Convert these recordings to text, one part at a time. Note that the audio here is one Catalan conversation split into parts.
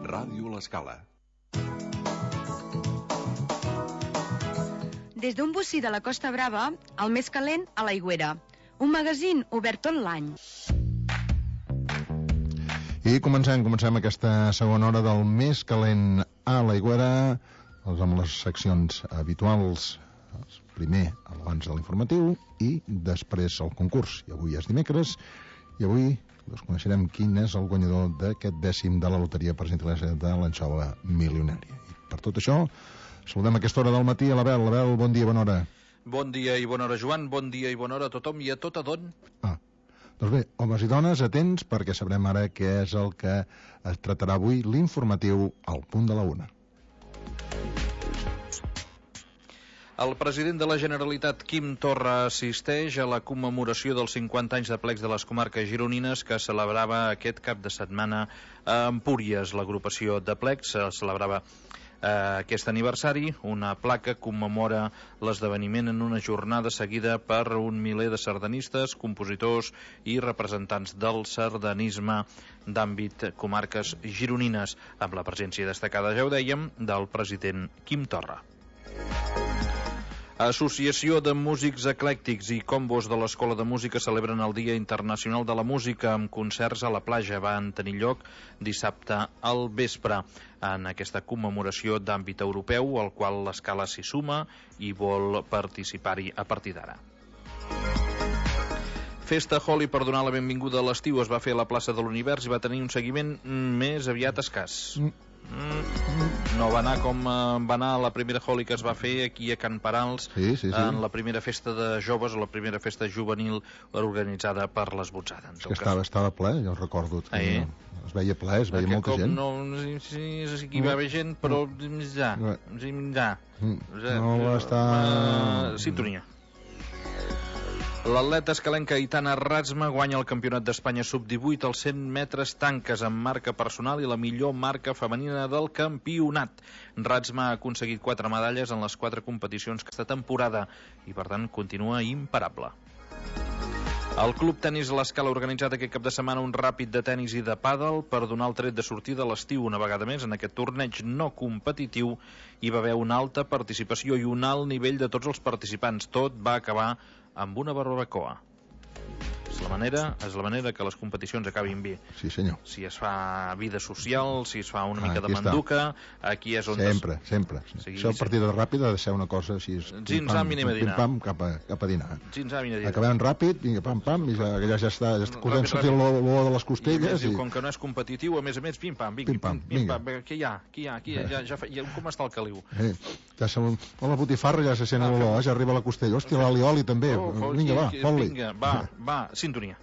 Ràdio L'Escala. Des d'un bocí de la Costa Brava, el més calent a l'Aigüera. Un magazín obert tot l'any. I comencem aquesta segona hora del més calent a l'Aigüera, amb les seccions habituals. Primer, abans de l'informatiu, i després el concurs. I avui és dimecres, i avui coneixerem quin és el guanyador d'aquest 10è de la loteria per gentilesa de l'anxova milionària. I per tot això, saludem a aquesta hora del matí a l'Abel. Abel, bon dia, bona hora. Bon dia i bona hora, Joan. Bon dia i bona hora a tothom i a tot adon. Doncs bé, homes i dones, atents, perquè sabrem ara què és el que es tractarà avui l'informatiu al punt de la 1. El president de la Generalitat, Quim Torra, assisteix a la commemoració dels 50 anys de plecs de les comarques gironines que celebrava aquest cap de setmana a Empúries. L'agrupació de plecs celebrava aquest aniversari. Una placa commemora l'esdeveniment en una jornada seguida per un miler de sardanistes, compositors i representants del sardanisme d'àmbit comarques gironines, amb la presència destacada, ja ho dèiem, del president Quim Torra. Associació de Músics Eclèctics i Combos de l'Escola de Música celebren el Dia Internacional de la Música amb concerts a la platja. Van tenir lloc dissabte al vespre en aquesta commemoració d'àmbit europeu, al qual l'Escala s'hi suma i vol participar-hi a partir d'ara. Festa Holi per donar la benvinguda a l'estiu es va fer a la plaça de l'Univers i va tenir un seguiment més aviat escàs. No va anar com va anar la primera Holi que es va fer aquí a Can Parals, sí. En la primera festa de joves o la primera festa juvenil organitzada per l'Esbotzada. És que estava ple, jo recordo. Es veia ple, es veia molta gent. Sí, hi va haver gent, però no va estar... Sintonia. L'atleta escalenca Aitana Razma guanya el Campionat d'Espanya sub-18 als 100 metres tanques amb marca personal i la millor marca femenina del campionat. Razma ha aconseguit 4 medalles en les 4 competicions aquesta temporada i, per tant, continua imparable. El Club Tenis L'Escala ha organitzat aquest cap de setmana un ràpid de tenis i de pàdel per donar el tret de sortida a l'estiu. Una vegada més, en aquest torneig no competitiu hi va haver una alta participació i un alt nivell de tots els participants. Tot va acabar amb una barbacoa. És la manera que les competicions acabin bé. Sí, senyor. Si es fa vida social, si es fa una mica de manduca, aquí és on... Sempre. Això, partida ràpida, ha de ser una cosa així... Zinzam i anem a dinar. Pim-pam, cap a dinar. Zinzam i a dinar. Acabem ràpid, vinga, pam-pam, i ja està, podem sentir l'olor de les costelles. I com que no és competitiu, a més, pim-pam, vinga. Què hi ha? Com està el caliu? La botifarra ja se sent l'olor, ja arriba la costella. Hòstia, l'alioli també. Vinga, fot-li. Va, sintonia.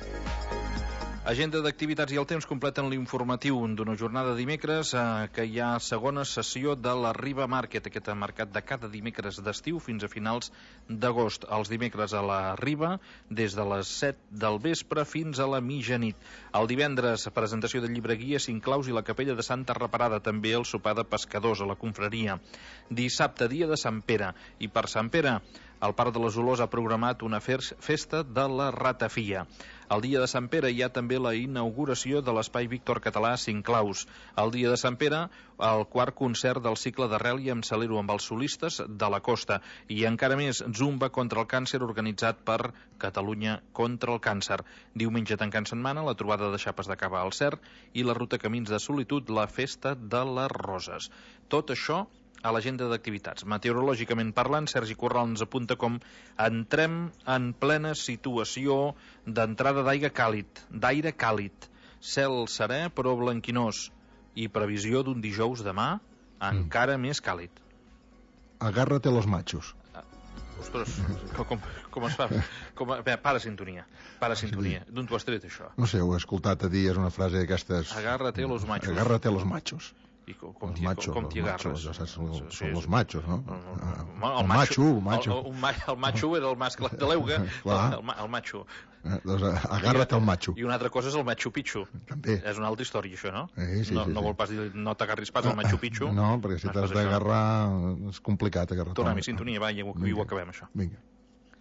Agenda d'activitats i el temps completen l'informatiu d'una jornada dimecres que hi ha segona sessió de la Riba Market, aquest mercat de cada dimecres d'estiu fins a finals d'agost. Els dimecres a la Riba des de les 7 del vespre fins a la mitjanit. El divendres presentació de llibre guia, 5 claus i la capella de Santa Reparada, també el sopar de pescadors a la confraria. Dissabte, dia de Sant Pere, i per Sant Pere el Parc de les Olors ha programat una festa de la ratafia. El dia de Sant Pere hi ha també la inauguració de l'Espai Víctor Català 5 claus. El dia de Sant Pere, el 4 concert del cicle d'Arrel i amb Salero amb els solistes de la costa. I encara més, Zumba contra el càncer organitzat per Catalunya contra el càncer. Diumenge tancant setmana, la trobada de xapes de cava al Cert i la ruta Camins de Solitud, la festa de les Roses. Tot això a l'agenda d'activitats. Meteorològicament parlant, Sergi Corral ens apunta com entrem en plena situació d'entrada d'aire càlid, cel serè però blanquinós i previsió d'un dijous demà encara més càlid. Agárrate los machos. Ostres, com es fa? Para sintonia. D'on t'ho has tret, això? No sé, ho he escoltat a dir, és una frase d'aquestes... Agárrate los machos. Agárrate los machos. I com t'hi agarres? Són els machos, no? El macho era el mascle de l'euga. El macho. Doncs agárrate al macho. I una altra cosa és el Machu Picchu. També. És una altra història, això, no? Sí. No vol pas dir no t'agarris pas al Machu Picchu. No, perquè si t'has d'agarrar és complicat agarrar-te. Tornem-hi, sintonia, va, i ho acabem, això. Vinga.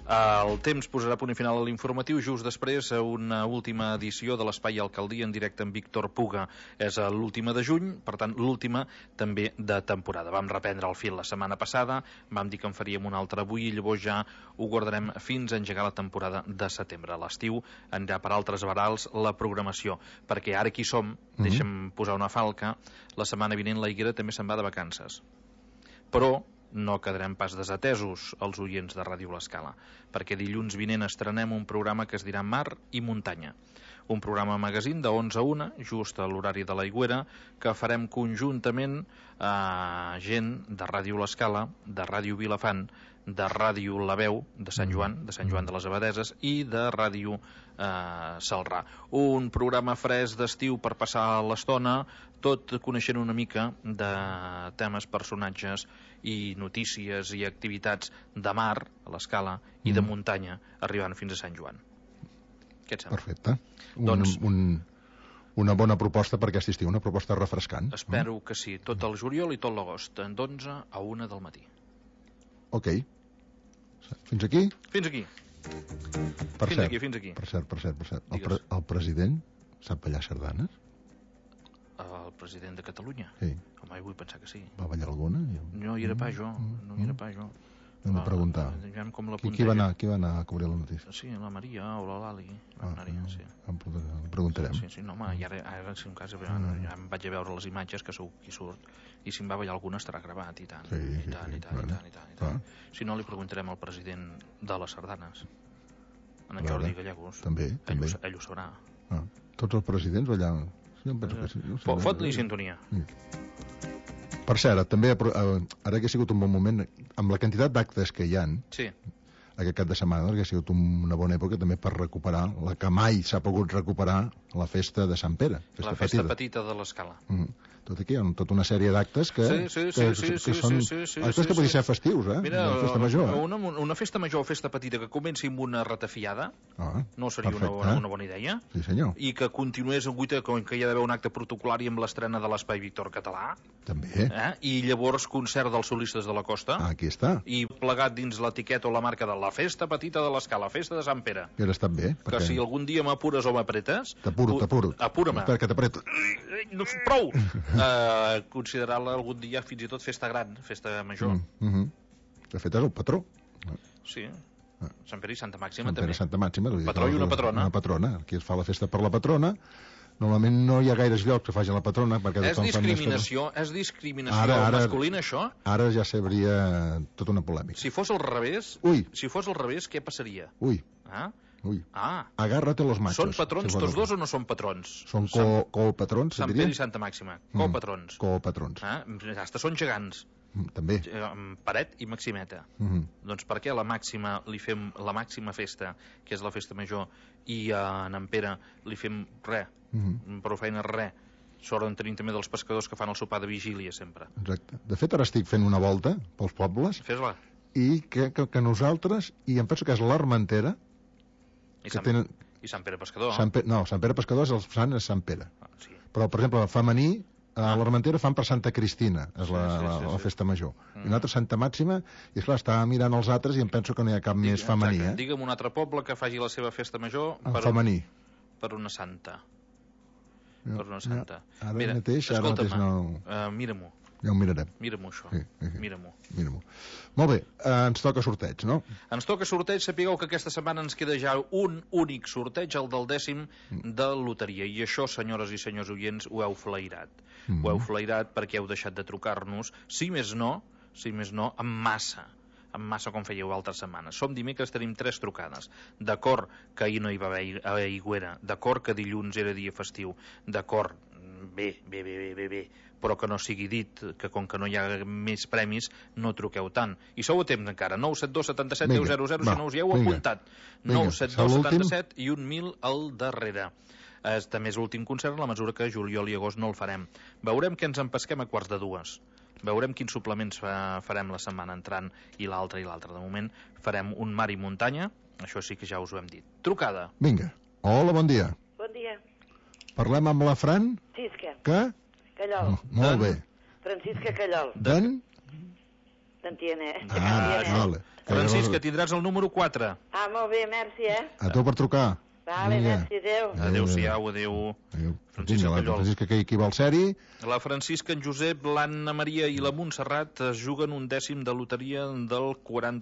El temps posarà punt i final a l'informatiu just després a una última edició de l'Espai Alcaldia en directe amb Víctor Puga. És l'última de juny, per tant l'última també de temporada. Vam reprendre el fil la setmana passada, vam dir que en faríem una altra avui i llavors ja ho guardarem fins a engegar la temporada de setembre. A l'estiu anirà per altres varals la programació, perquè ara aquí som, deixa'm posar una falca, la setmana vinent la Higuera també se'n va de vacances. Però no quedarem pas desatesos els oients de Ràdio L'Escala, perquè dilluns vinent estrenem un programa que es dirà Mar i Muntanya. Un programa magazín de 11 a 1, just a l'horari de l'Aigüera, que farem conjuntament a gent de Ràdio L'Escala, de Ràdio Vilafant, de Ràdio La Veu, de Sant Joan de les Abadeses, i de Ràdio Celrà. Un programa fresc d'estiu per passar l'estona, tot coneixent una mica de temes, personatges i notícies i activitats de mar, a l'Escala, i de muntanya, arribant fins a Sant Joan. Què et sembla? Perfecte. Una bona proposta per aquest estiu, una proposta refrescant. Espero que sí, tot el juliol i tot l'agost, d'11 a 1 del matí. Ok. Fins aquí? Fins aquí. Fins aquí. Per cert. El president sap ballar sardanes? El president de Catalunya? Sí. Home, vull pensar que sí. Va ballar alguna? No hi era pas jo, Hem de preguntar. Qui va anar a cobrir la notícia? Sí, la Maria o la Lali. Sí. En preguntarem. Sí, no, home, i ara si en cas ja em vaig a veure les imatges que segur qui surt, i si em va ballar alguna estarà gravat i tant. I tant. Si no, li preguntarem al president de les sardanes, en Jordi Gallegos. També. Ell ho sabrà. Tots els presidents ballaven. Fot-li sintonia. Per cert, també ara que ha sigut un bon moment, amb la quantitat d'actes que hi ha aquest cap de setmana, que ha sigut una bona època també per recuperar la que mai s'ha pogut recuperar, la festa de Sant Pere. La festa petita de l'Escala. Tot aquí hi ha tota una sèrie d'actes que són actes que podien ser festius, Mira, festa major. Una festa major o festa petita que comenci amb una ratafiada no seria una bona idea? Sí, senyor. I que continués que hi ha d'haver un acte protocolari amb l'estrena de l'Espai Víctor Català. També. I llavors concert dels solistes de la costa. Aquí està. I plegat dins l'etiqueta o la marca de la festa petita de l'Escala, festa de Sant Pere. I ara estat bé. Que si algun dia m'apures o m'apretes... T'apuro. Apura-me. Espera, que t'apreto. No, prou! Considerar-la algun dia fins i tot festa gran, festa major. De fet, és el patró. Sí. Sant Pere i Santa Màxima també. Santa Màxima. Patró i una patrona. Una patrona. Aquí es fa la festa per la patrona. Normalment no hi ha gaires llocs que facin la patrona. És discriminació masculina, això? Ara ja sabria tota una polèmica. Si fos al revés, què passaria? Ui. Agárrate los machos. Són patrons tots dos o no són patrons? Són copatrons, Sant Pere i Santa Màxima, copatrons. Hasta són gegants. També. Paret i Maximeta. Doncs per què a la Màxima li fem la màxima festa, que és la festa major, i a en Pere li fem res, prou feina res? Sort tenim també dels pescadors que fan el sopar de vigília sempre. Exacte. De fet, ara estic fent una volta pels pobles. Fes-la. I que nosaltres, i em penso que és l'Armentera, I Sant Pere Pescador. Sant Pere Pescador és el sant és Sant Pere. Però, per exemple, el femení, a l'Armentera fan per Santa Cristina, és la festa major. I una altra Santa Màxima, i esclar, està mirant els altres i em penso que no hi ha cap més femení. Digue'm un altre poble que faci la seva festa major femení. Per una santa. Per una santa. Ara mateix no... Mira-m'ho. Ja ho mirarem. Mira-m'ho, això. Mira-m'ho. Molt bé, ens toca sorteig, no? Ens toca sorteig. Sapigueu que aquesta setmana ens queda ja un únic sorteig, el del 10è de loteria. I això, senyores i senyors oients, ho heu flairat. Ho heu flairat perquè heu deixat de trucar-nos, si més no, en massa com fèieu altres setmanes. Som dimecres, tenim 3 trucades. D'acord que ahir no hi va haver aigüera, d'acord que dilluns era dia festiu, d'acord, bé, però que no sigui dit que com que no hi ha més premis no truqueu tant. I sou a temps encara, 972 77 10 00, si no us hi heu apuntat. 972 77 i 1.000 al darrere. També és l'últim concert, a la mesura que juliol i agost no el farem. Veurem què ens empesquem a 1:45. Veurem quins suplements farem la setmana entrant i l'altra. De moment farem un mar i muntanya, això sí que ja us ho hem dit. Trucada. Vinga. Hola, bon dia. Bon dia. Parlem amb la Fran? Francisca. Que? Callol. Molt bé. Francisca Callol. D'en? D'en Tiene. Vale. Francisca, tindràs el número 4. Ah, molt bé, merci, A tu per trucar. Vale, merci, adéu. Adéu-siau, adéu. Francisca, la Francisca que va al seri. La Francisca, en Josep, l'Anna Maria i la Montserrat es juguen un dècim de loteria del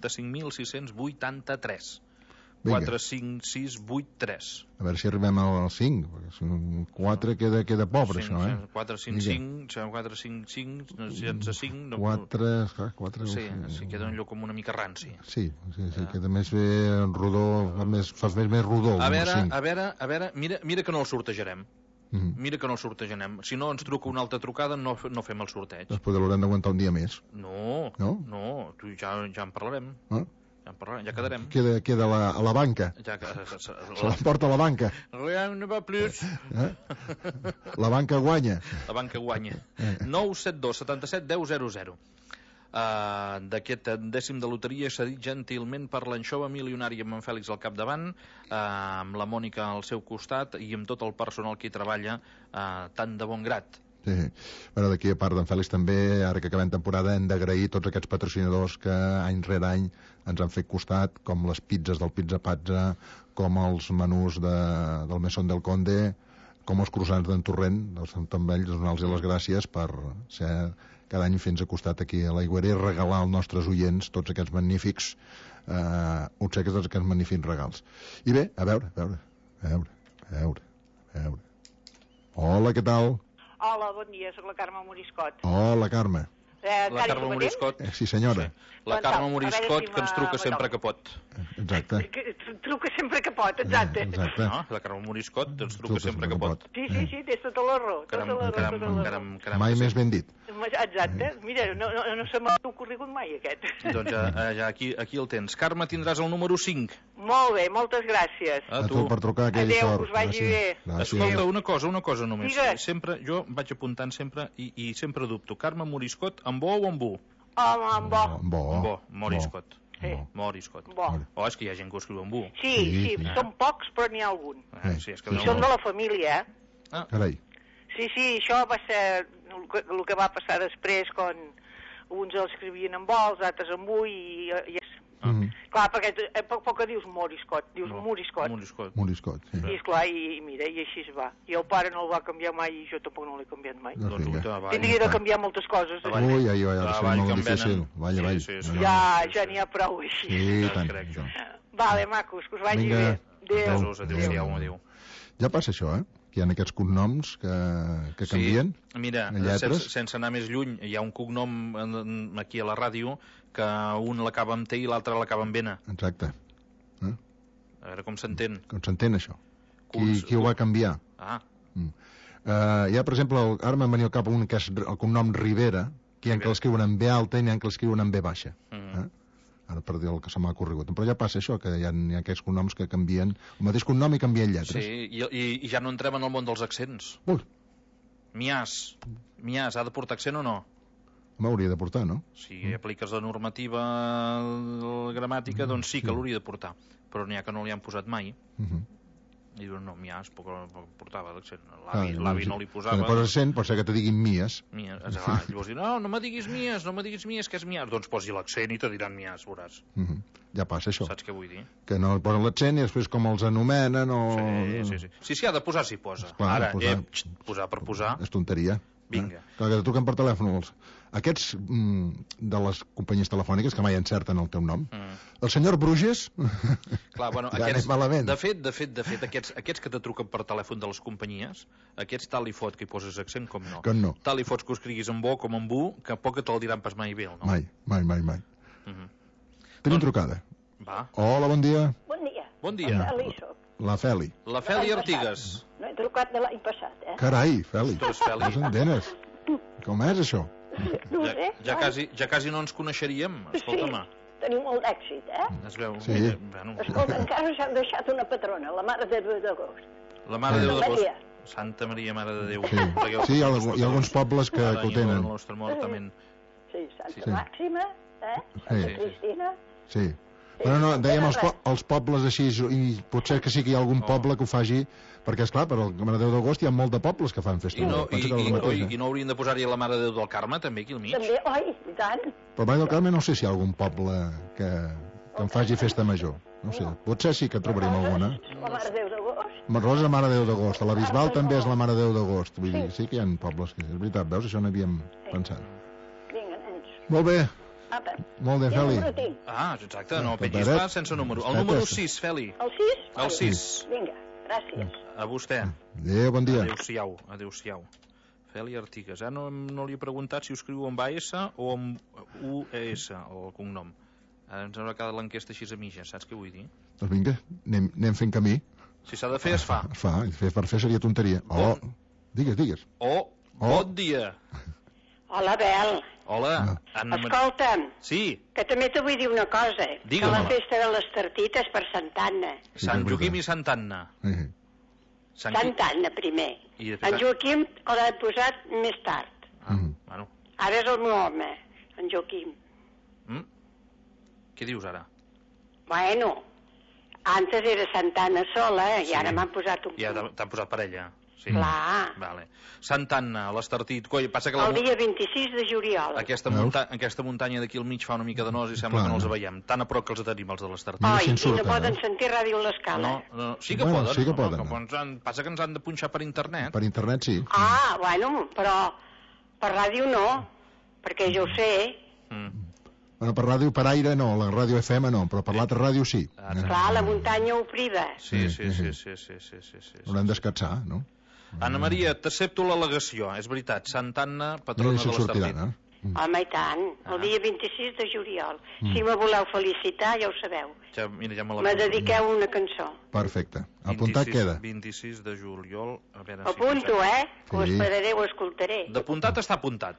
45.683. 4, 5, 6, 8, 3. A veure si arribem al 5, perquè si un 4 queda pobre, 5, això, 4, 5, 5, 4, 5, 5, 5... 4... Sí, queda un lloc com una mica ranci. Sí, queda més bé rodó, fas més rodó. A veure, mira que no el sortejarem. Mira que no el sortejarem. Si no ens truca una altra trucada, no fem el sorteig. Després l'haurem d'aguantar un dia més. No, tu ja en parlarem. Ja quedarem. Queda a la banca. Se l'emporta a la banca. No va plus. La banca guanya. La banca guanya. 972 77 10 00. D'aquest dècim de loteria cedit gentilment per l'anxova milionària amb en Fèlix al capdavant, amb la Mònica al seu costat i amb tot el personal que hi treballa tan de bon grat. Sí. Bueno, d'aquí a part d'en Fèlix també, ara que acabem temporada, hem d'agrair tots aquests patrocinadors que any rere any ens han fet costat, com les pizzas del Pizza Pazza, com els menús del Mesón del Conde, com els croissants d'en Torrent, també ells donar-los les gràcies per ser cada any fins a costat aquí a l'Aigüera i regalar als nostres oients tots aquests magnífics obsequis, tots aquests magnífics regals. I bé, a veure. Hola, què tal? Hola, bon dia, soc la Carme Moriscot. Hola, Carme. La Carme Moriscot. Sí, senyora. La Carme Moriscot, que ens truca sempre que pot. Exacte. Truca sempre que pot, exacte. No, la Carme Moriscot ens truca sempre que pot. Sí, tens tota la raó. Caram. Mai més ben dit. Exacte. Mira, no se m'ha ocorregut mai, aquest. Doncs ja aquí el tens. Carme, tindràs el número 5. Molt bé, moltes gràcies. A tu per trucar, aquell sort. Adéu, us vagi bé. Escolta, una cosa només. Sempre, jo vaig apuntant sempre i sempre dubto. Carme Moriscot, amb bo o amb bu? Home, amb bo. Amb bo. Moriscot. Sí. Moriscot. Bo. Oh, és que hi ha gent que ho escriu amb bu. Sí, són pocs, però n'hi ha algun. Sí, I són de la família, Carai. Sí, això va ser el que va passar després, quan uns els escrivien amb bo, els altres amb bu, i clar, perquè a poc que dius Moriscot, dius Moriscot. Moriscot, sí. I esclar, i mira, i així es va. I el pare no el va canviar mai i jo tampoc no l'he canviat mai. Tindria de canviar moltes coses. Ui, ha de ser molt difícil. Vaya. Ja n'hi ha prou així. Sí, tant. Vale, macos, que us vagi bé. Adéu. Ja passa això, que hi ha aquests cognoms que canvien. Mira, sense anar més lluny, hi ha un cognom aquí a la ràdio que un l'acaba amb T i l'altre l'acaba amb N. Exacte. A veure com s'entén. Com s'entén això? Qui ho va canviar? Hi ha, per exemple, ara m'ha venit al cap un que és el cognom Rivera, que hi ha que l'escriuen amb B alta i n'hi ha que l'escriuen amb B baixa. Ara per dir el que se m'ha ocorregut. Però ja passa això, que hi ha aquests cognoms que canvien el mateix cognom i canvien lletres. Sí, i ja no entrem en el món dels accents. Mias, ha de portar accent o no? M'hauria de portar, no? Si apliques la normativa gramàtica, doncs sí que l'hauria de portar. Però n'hi ha que no li han posat mai. I diuen, no, Mias portava l'accent. L'avi no li posava. Si poses accent, pot ser que te diguin Mies. Llavors diuen, no me diguis Mies, que és Mias. Doncs posi l'accent i te diran Mias, veuràs. Ja passa això. Saps què vull dir? Que no posen l'accent i després com els anomenen o... Sí, ha de posar, s'hi posa. Ara, posar per posar. És tonteria. Vinga. Clar, que truquen per telèfon. Aquests de les companyies telefòniques que mai encerten el teu nom. El senyor Bruges... Clar, bueno, aquests... malament. De fet, aquests que te truquen per telèfon de les companyies, aquests tal i fot que hi poses accent com no. Com no. Tal i fots que ho escriguis en bo com en bu, que poc te'l diran pas mai bé, no? Mai. Tenim trucada. Va. Hola, bon dia. Bon dia. La Feli. La Feli Artigas. No he trucat de l'any passat, Carai, Feli. Tu és Feli. No s'entenes. Com és, això? No sé. Ja quasi no ens coneixeríem. Escolta-me. Teniu molt d'èxit, Es veu. Sí. Escolta, encara us heu deixat una patrona, la Mare de Déu d'agost. La Mare de Déu d'agost. Santa Maria, Mare de Déu. Sí, hi ha alguns pobles que ho tenen. Sí, Santa Màxima, Santa Cristina. Sí. Però no, dèiem els pobles així, i potser que sí que hi ha algun poble que ho faci, perquè, esclar, per el Mare de Déu d'agost hi ha molt de pobles que fan festival. I no haurien de posar-hi la Mare de Déu del Carme, també, aquí al mig? També, oi, i tant. Però Mare del Carme no sé si hi ha algun poble que que em faci festa major. No sé, potser sí que trobarem alguna. La Mare de Déu d'agost. Rosa, Mare de Déu d'agost. A la Bisbal també és la Mare de Déu d'agost. Vull dir, sí que hi ha pobles que... És veritat, veus? Això no havíem pensat. Vinga, nens. Molt bé. Apa. Molt bé, Feli. Exacte, no Tot pengis dret. pas sense número. El número 6, Feli. El 6? El 6. Vinga, gràcies. A vostè. Adéu, bon dia. Adéu-siau, adéu-siau. Feli Artigas. No li he preguntat si ho escriu amb AS o amb UES, el cognom. Ara ens haurà quedat l'enquesta així a mitja, saps què vull dir? Doncs vinga, anem fent camí. Si s'ha de fer, es fa. Es fa, per fer seria tonteria. Oh, digues. Bon dia. Hola, Bel. Hola. Escolta'm, Sí, que també t'ho vull dir una cosa. Digue-me-la. Que la festa de les tartites per Santa Anna. Sí, Sant és Joaquim veritat. i Sant Anna. Santa Anna, primer. I després- En Joaquim l'ha posat més tard. Bueno. Ara és el meu home, en Joaquim. Què dius ara? Bueno, antes era Santa Anna sola i Sí. ara m'han posat un... Ja t'han posat parella. Sí. Clar. Vale. Sant Anna, l'Estartit. Coi, passa que El dia 26 de juliol. aquesta muntanya d'aquí al mig fa una mica de nos i sembla Clar, que no els no. veiem. Tan a prop que els tenim, els de l'Estartit. Mira Oi, si en i no surten, poden eh? sentir ràdio a l'escala. No, sí que Bueno, poden. sí que poden, Passa que ens han de punxar per internet. Per internet sí. Ah, bueno, però per ràdio no, perquè jo ho sé. Bueno, per ràdio, per aire no, la ràdio FM no, però per l'altra ràdio sí. Clar, la muntanya ho priva. Sí. Haurem d'escatsar, no? Anna Maria, t'accepto l'al·legació. És veritat, Sant Anna, patrona de l'Estartit. Home, i tant, el dia 26 de juliol. Si me voleu felicitar, ja ho sabeu. Ja me Me dediqueu una cançó. Perfecte. Apuntat queda. 26 de juliol. A veure Apunto, que ho Sí. esperaré, ho escoltaré. D'apuntat està apuntat.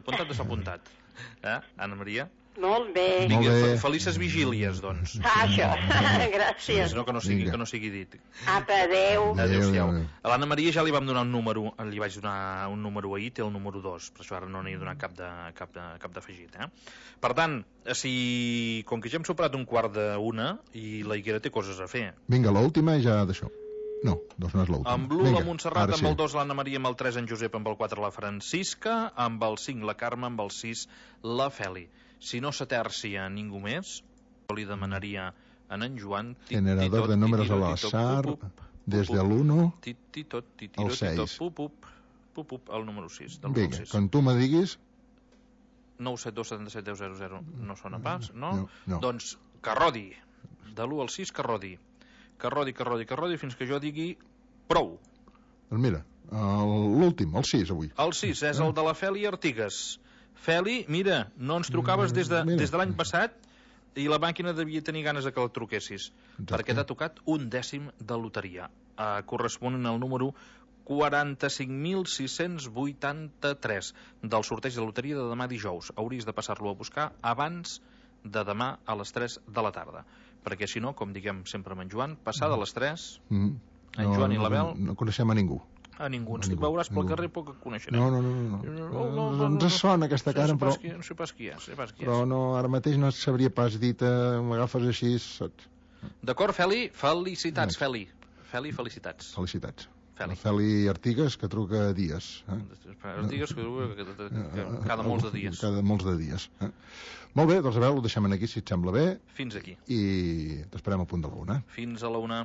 Anna Maria? Molt bé. Molt Vinga, bé. felices vigílies, doncs. Això, gràcies. No, que no sigui dit. Apa, adéu. Adéu-siau. Adéu. A l'Anna Maria ja li vam donar un número, li vaig donar un número ahir, té el número 2, per això ara no n'he donat cap d'afegit. Per tant, com que ja hem superat un quart d'una i la Higuera té coses a fer. Vinga, l'última i ja d'això. No, doncs no és l'última. Amb l'1 la Montserrat, ara amb el 2 l'Anna Maria, amb el 3 en Josep, amb el 4 la Francisca, amb el 5 la Carme, amb el 6 la Feli. Si no s'atercia ningú més, li demanaria a en Joan... Generador de números al azar, des de l'1 al 6. El número 6. Vinga, quan tu me diguis... 972 77 10 00 no sona pas, no? No. Doncs que rodi. De l'1 al 6 que rodi. Que rodi fins que jo digui prou. Doncs mira, l'últim, el 6 avui. El 6 és el de la Feli Artigas. Feli, mira, no ens trucaves des de l'any passat i la màquina devia tenir ganes de que la truquessis. Exacte. Perquè t'ha tocat un dècim de loteria, corresponent al número 45.683 del sorteig de loteria de demà dijous. Hauries de passar-lo a buscar abans de demà a les 3 de la tarda. Perquè si no, com diguem sempre amb en Joan, passada a les 3, en Joan i l'Abel... No coneixem a ningú. A ningú. Ens veuràs pel carrer poc que coneixerem. No. Ens sona aquesta cara, però... No sé pas qui és. Però no, ara mateix no sabria pas dir m'agafes així, saps? D'acord, Feli? Felicitats, Feli. Feli, felicitats. Felicitats. Feli. Feli Artigas, que truca dies. Artigas, que cada molts de dies. Cada molts de dies. Molt bé, doncs a veure, ho deixem aquí, si et sembla bé. Fins aquí. I t'esperem al punt de la 1. Fins a la 1.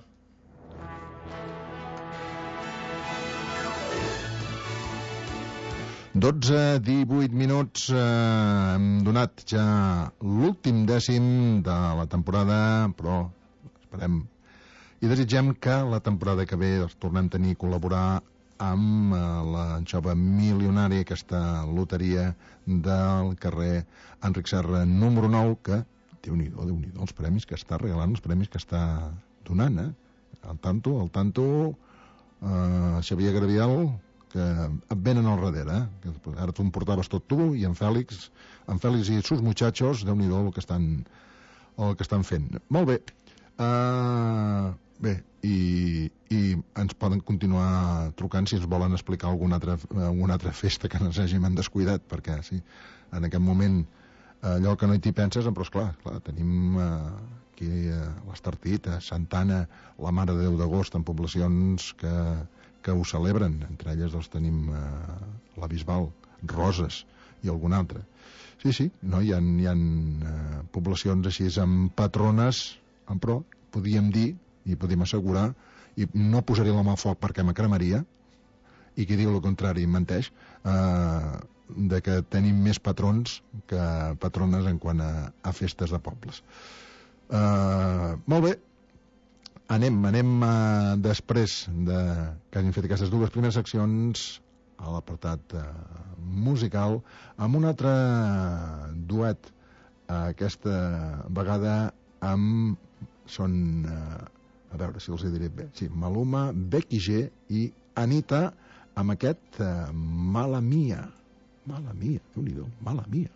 Dotze, 18 minuts, hem donat ja l'últim dècim de la temporada, però esperem i desitgem que la temporada que ve tornem a tenir col·laborar amb la jove milionària, aquesta loteria del carrer Enric Serra número 9, que, Déu-n'hi-do, els premis que està regalant, els premis que està donant, Al tanto, Xavier Gravial, que et venen al darrere, que ara tu em portaves tot tu, i en Fèlix i sus muchachos, Déu-n'hi-do el que estan fent. Molt bé. Bé, i ens poden continuar trucant si ens volen explicar alguna altra festa que ens hàgim descuidat, perquè sí, en aquest moment allò que no t'hi penses, però esclar, tenim aquí l'Estartit, a Santa Anna, la Mare de Déu d'agost, en poblacions que ho celebren, entre elles tenim la Bisbal, Roses i algun altre. Sí, no, hi ha poblacions així amb patrones, en pro, podíem dir i podíem assegurar, i no posaré la mà al foc perquè me cremaria, i qui diu el contrari menteix, de que tenim més patrons que patrones en quant a festes de pobles. Molt bé, anem després que hagin fet aquestes dues primeres seccions a l'apartat musical amb un altre duet, aquesta vegada són, a veure si els hi diré bé, sí, Maluma, Becky G i Anita, amb aquest Mala Mia, Déu-n'hi-do, Mala Mia.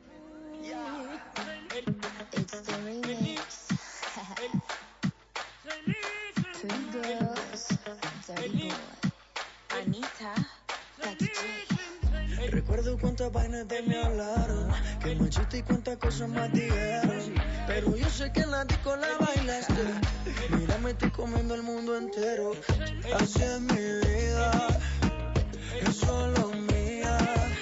It's the remix. Pretty girls, dirty boy. Anita, Becky G. Recuerdo cuántas vainas de me hablaron, que machista y cuántas cosas más dijeron, pero yo sé que en la disco la bailaste. Mira, me estoy comiendo el mundo entero. Así es mi vida, es solo mía.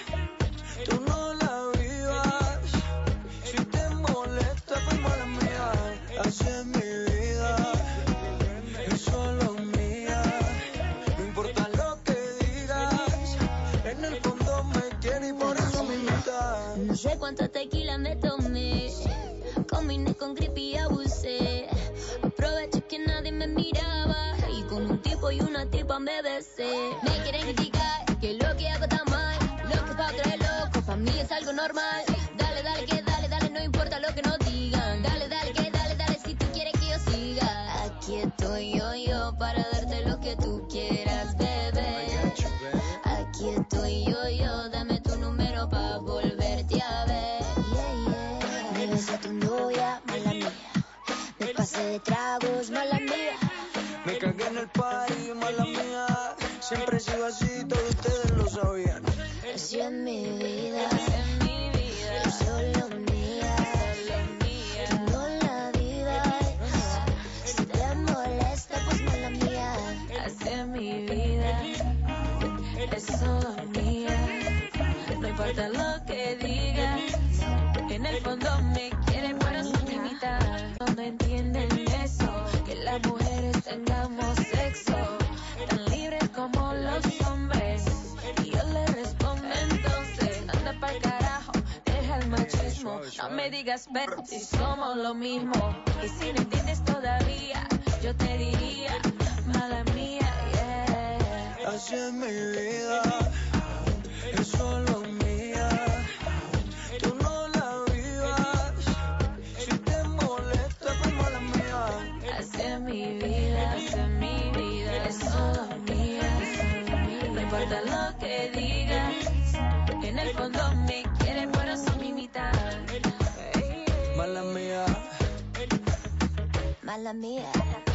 Tú no la vivas, si te molesta pues mala mía. Así es mi vida, es solo mía. No importa lo que digas, en el fondo me quiere y por eso me invita. No sé cuánta tequila me tomé, combiné con creepy y abusé. Aproveché que nadie me miraba y con un tipo y una tipa me besé. Me quieren criticar que lo que hago está mal, lo que pa' otro es loco, pa' mí es algo normal. Dale, dale, que dale, no importa lo que nos digan. Dale, dale, que dale, si tú quieres que yo siga. Aquí estoy yo para darte lo que tú quieras, bebé. Aquí estoy yo, dame tu número pa' volverte a ver. Me besé a tu novia, mala mía. Me pasé de tragos, mala mía. Me cagué en el party, mala mía. Siempre he sido así, todos ustedes lo sabían. Así es mi vida, es solo mía. Tú no la vivas, si te molesta pues mala mía. Así es mi vida, es solo mía. No importa lo que digas, en el fondo me quieren por su mitad. No entienden eso, que las mujeres tengamos sexo tan libres como los hombres. Y yo le respondo entonces, anda pa'l carajo, deja el machismo. No me digas pero si somos lo mismo. Y si no entiendes todavía, yo te diría, mala mía, yeah. Así es mi vida, es solo mía. Tú no la vivas, si te molesta pues mala mía. Así es mi vida, es solo mía. No importa lo que digas, en el fondo me quieren por su mitad. Mala mía, Mala mía.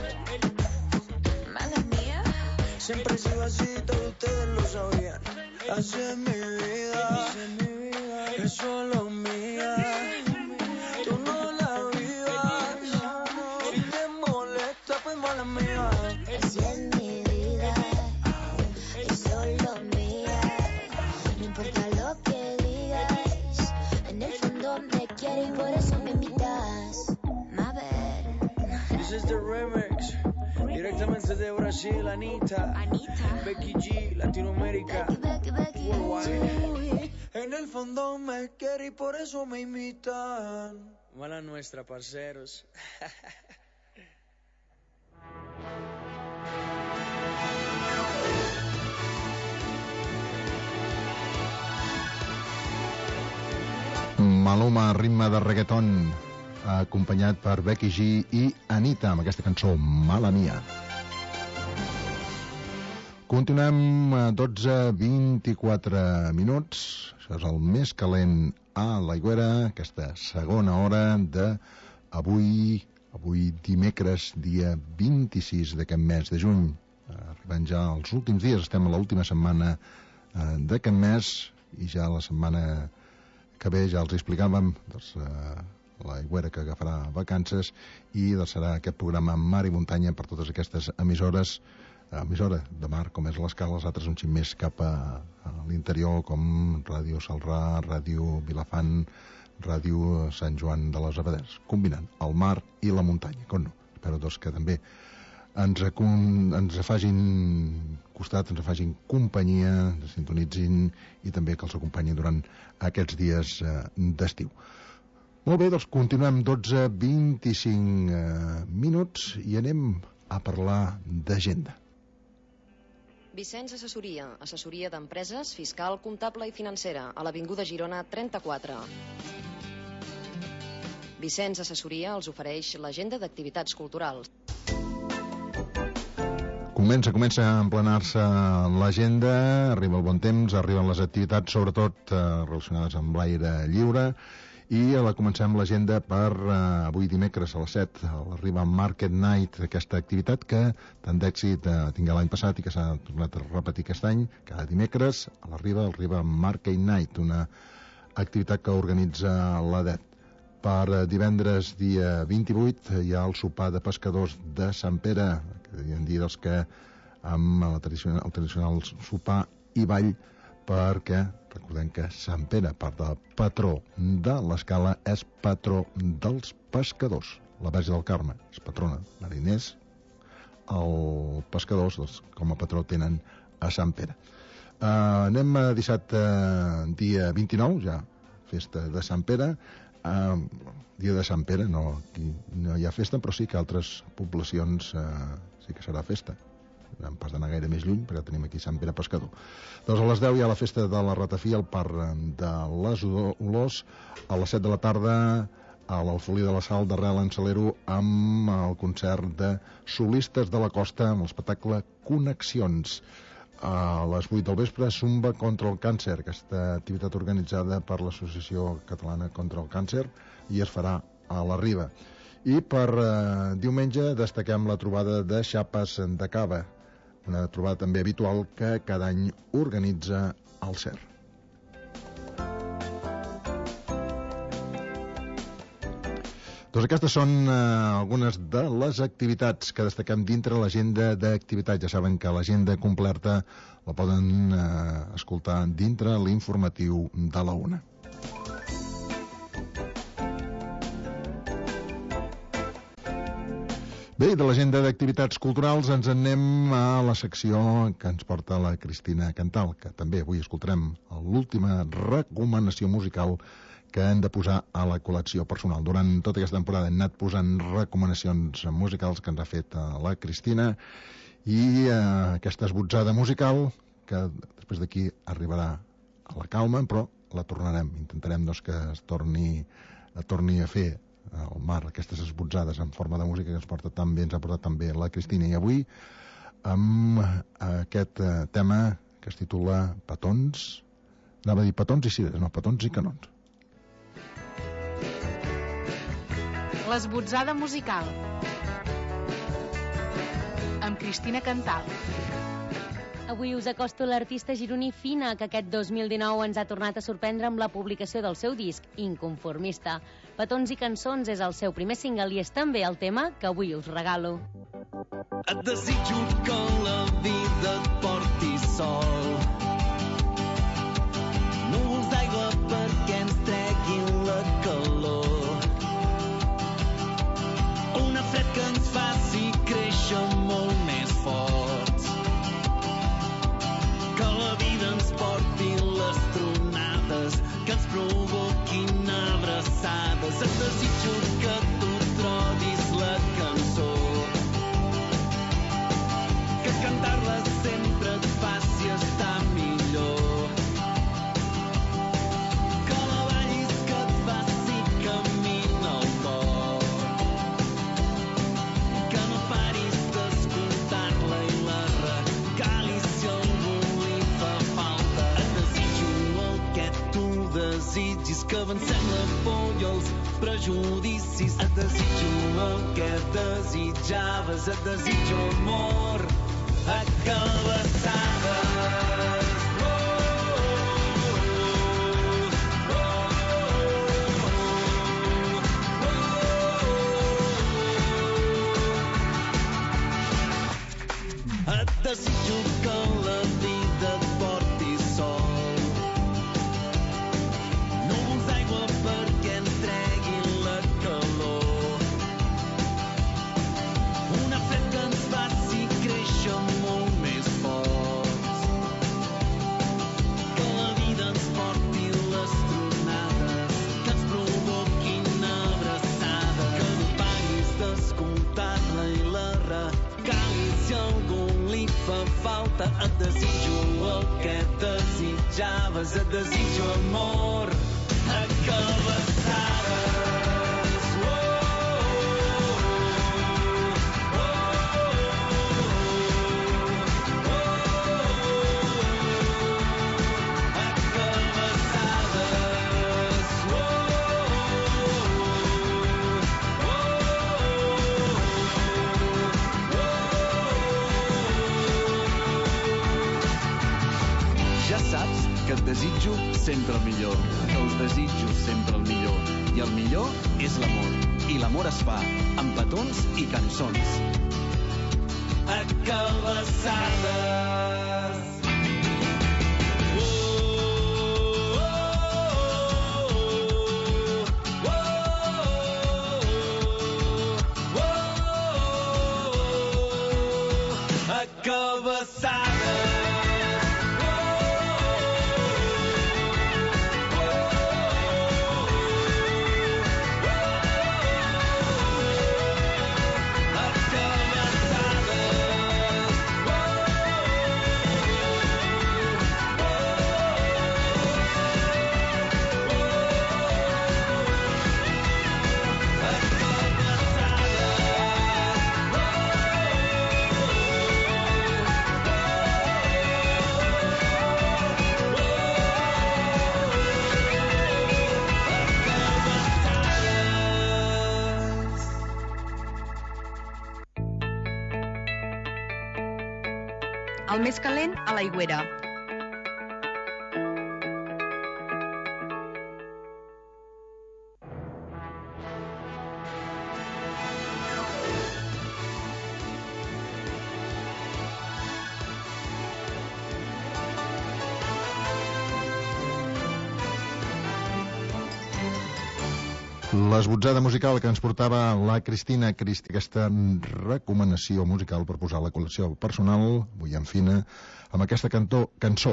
Mala mía. siempre he sido así, todos ustedes lo sabían. Así es mi vida, es solo mía. Tú no la vivas, si te molesta pues mala mía. Así es mi vida, es solo mía. No importa lo que digas, en el fondo me quieres y por eso me invitas. A ver. This is the remix, directamente de Brasil, Anita, Becky G, Latinoamérica, Becky. worldwide. En el fondo me quiere y por eso me invitan. Mala nuestra, parceros. Maluma, ritme de reggaeton, acompanyat per Becky G i Anita amb aquesta cançó Mala Mia. Continuem a 12:24 minuts. Això és el més calent a l'Aigüera, aquesta segona hora d'avui, dimecres, dia 26 d'aquest mes de juny. Arribant ja als últims dies, estem a l'última setmana d'aquest mes i ja la setmana que ve ja els explicàvem l'Aigüera que agafarà vacances i serà aquest programa Mar i Muntanya per totes aquestes emissores emissora de mar, com és l'Escala, les altres un xic més cap a l'interior, com Ràdio Salrà, Ràdio Vilafant, Ràdio Sant Joan de les Abaders, combinant el mar i la muntanya, com no. Espero doncs que també ens facin costat, ens facin companyia, ens sintonitzin i també que els acompanyin durant aquests dies d'estiu. Molt bé, doncs continuem 12:25 minuts i anem a parlar d'agenda. Vicenç Assessoria, assessoria d'empreses, fiscal, comptable i financera, a l'Avinguda Girona 34. Vicenç Assessoria els ofereix l'agenda d'activitats culturals. Comença a emplenar-se l'agenda, arriba el bon temps, arriben les activitats sobretot relacionades amb l'aire lliure i comencem l'agenda per avui dimecres a les 7, l'arriba Market Night, aquesta activitat que tant d'èxit tingué l'any passat i que s'ha tornat a repetir aquest any, cada dimecres a l'arriba Market Night, una activitat que organitza l'ADET. Per divendres, dia 28, hi ha el sopar de pescadors de Sant Pere, que devien dir dels que amb el tradicional sopar i ball, perquè recordem que Sant Pere, part del patró de l'Escala, és patró dels pescadors. La Verge del Carme és patrona mariners, els pescadors, doncs, com a patró tenen a Sant Pere. Anem a dissabte, dia 29, ja festa de Sant Pere. Dia de Sant Pere no hi ha festa, però sí que altres poblacions sí que serà festa. No hem pas d'anar gaire més lluny, perquè tenim aquí Sant Pere Pescador. Doncs a les 10 hi ha la festa de la ratafia al Parc de les Olors, a les 7 de la tarda a l'Alfolí de la Sal d'Arrel en Salero amb el concert de solistes de la costa amb l'espectacle Connexions. A les 8 del vespre, Zumba contra el càncer, aquesta activitat organitzada per l'Associació Catalana contra el Càncer, i es farà a la Riba. I per diumenge destaquem la trobada de xapes de cava, una trobada també habitual que cada any organitza el CER. Doncs aquestes són algunes de les activitats que destaquem dintre l'agenda d'activitats. Ja saben que l'agenda completa la poden escoltar dintre l'informatiu de la UNA. Bé, de l'agenda d'activitats culturals ens anem a la secció que ens porta la Cristina Cantal, que també avui escoltarem l'última recomanació musical que hem de posar a la col·lecció personal. Durant tota aquesta temporada hem anat posant recomanacions musicals que ens ha fet la Cristina i aquesta esbotzada musical que després d'aquí arribarà a la calma, però la tornarem. Intentarem doncs, que es torni a fer al mar aquestes esbotzades en forma de música que ens porta tan bé, ens ha portat tan bé la Cristina. I avui amb aquest tema que es titula Petons, anava a dir petons i cireres, no, petons i canons. L'esbotzada musical amb Cristina Cantal. Avui us acosto l'artista gironí Fina, que aquest 2019 ens ha tornat a sorprendre amb la publicació del seu disc Inconformista. Petons i cançons és el seu primer single i és també el tema que avui us regalo. Et desitjo que la vida et porti sol, núvols d'aigua perquè ens treguin la calor, una fred que ens faci créixer molt més forts, que la vida ens porti les tronades, que ens provoquin abraçades. Et desitjo que tu trobis la cançó, que cantar-la sempre et faci estar millor, que la ballis, que et faci caminar al cor, que no paris d'escoltar-la i la regalis si algú li fa falta. Et desitjo el que tu desitgis, que avancem la por i els prejudicis. Et desitjo el que desitjaves, et desitjo amor a cabeçades. Et desitjo que la vida et porti sol. Núvols d'aigua perquè en treguin la calor. Una fred que ens faci créixer molt més forts. Que la vida ens porti les tronades, que ens provoquin abraçada. Que no paris d'escoltar-la i la recalis si algú li fa falta. Et desitjo el que desitjaves, et desitjo amor a cabeçades. Ja saps que et desitjo sempre el millor, que us desitjo sempre el millor. I el millor és l'amor. I l'amor es fa amb petons i cançons. A cabeçades. A cabeçades. El més calent a l'aigüera. L'esbotzada musical que ens portava la Cristina Cristi, aquesta recomanació musical per posar a la col·lecció personal, avui en fina, amb aquesta cançó,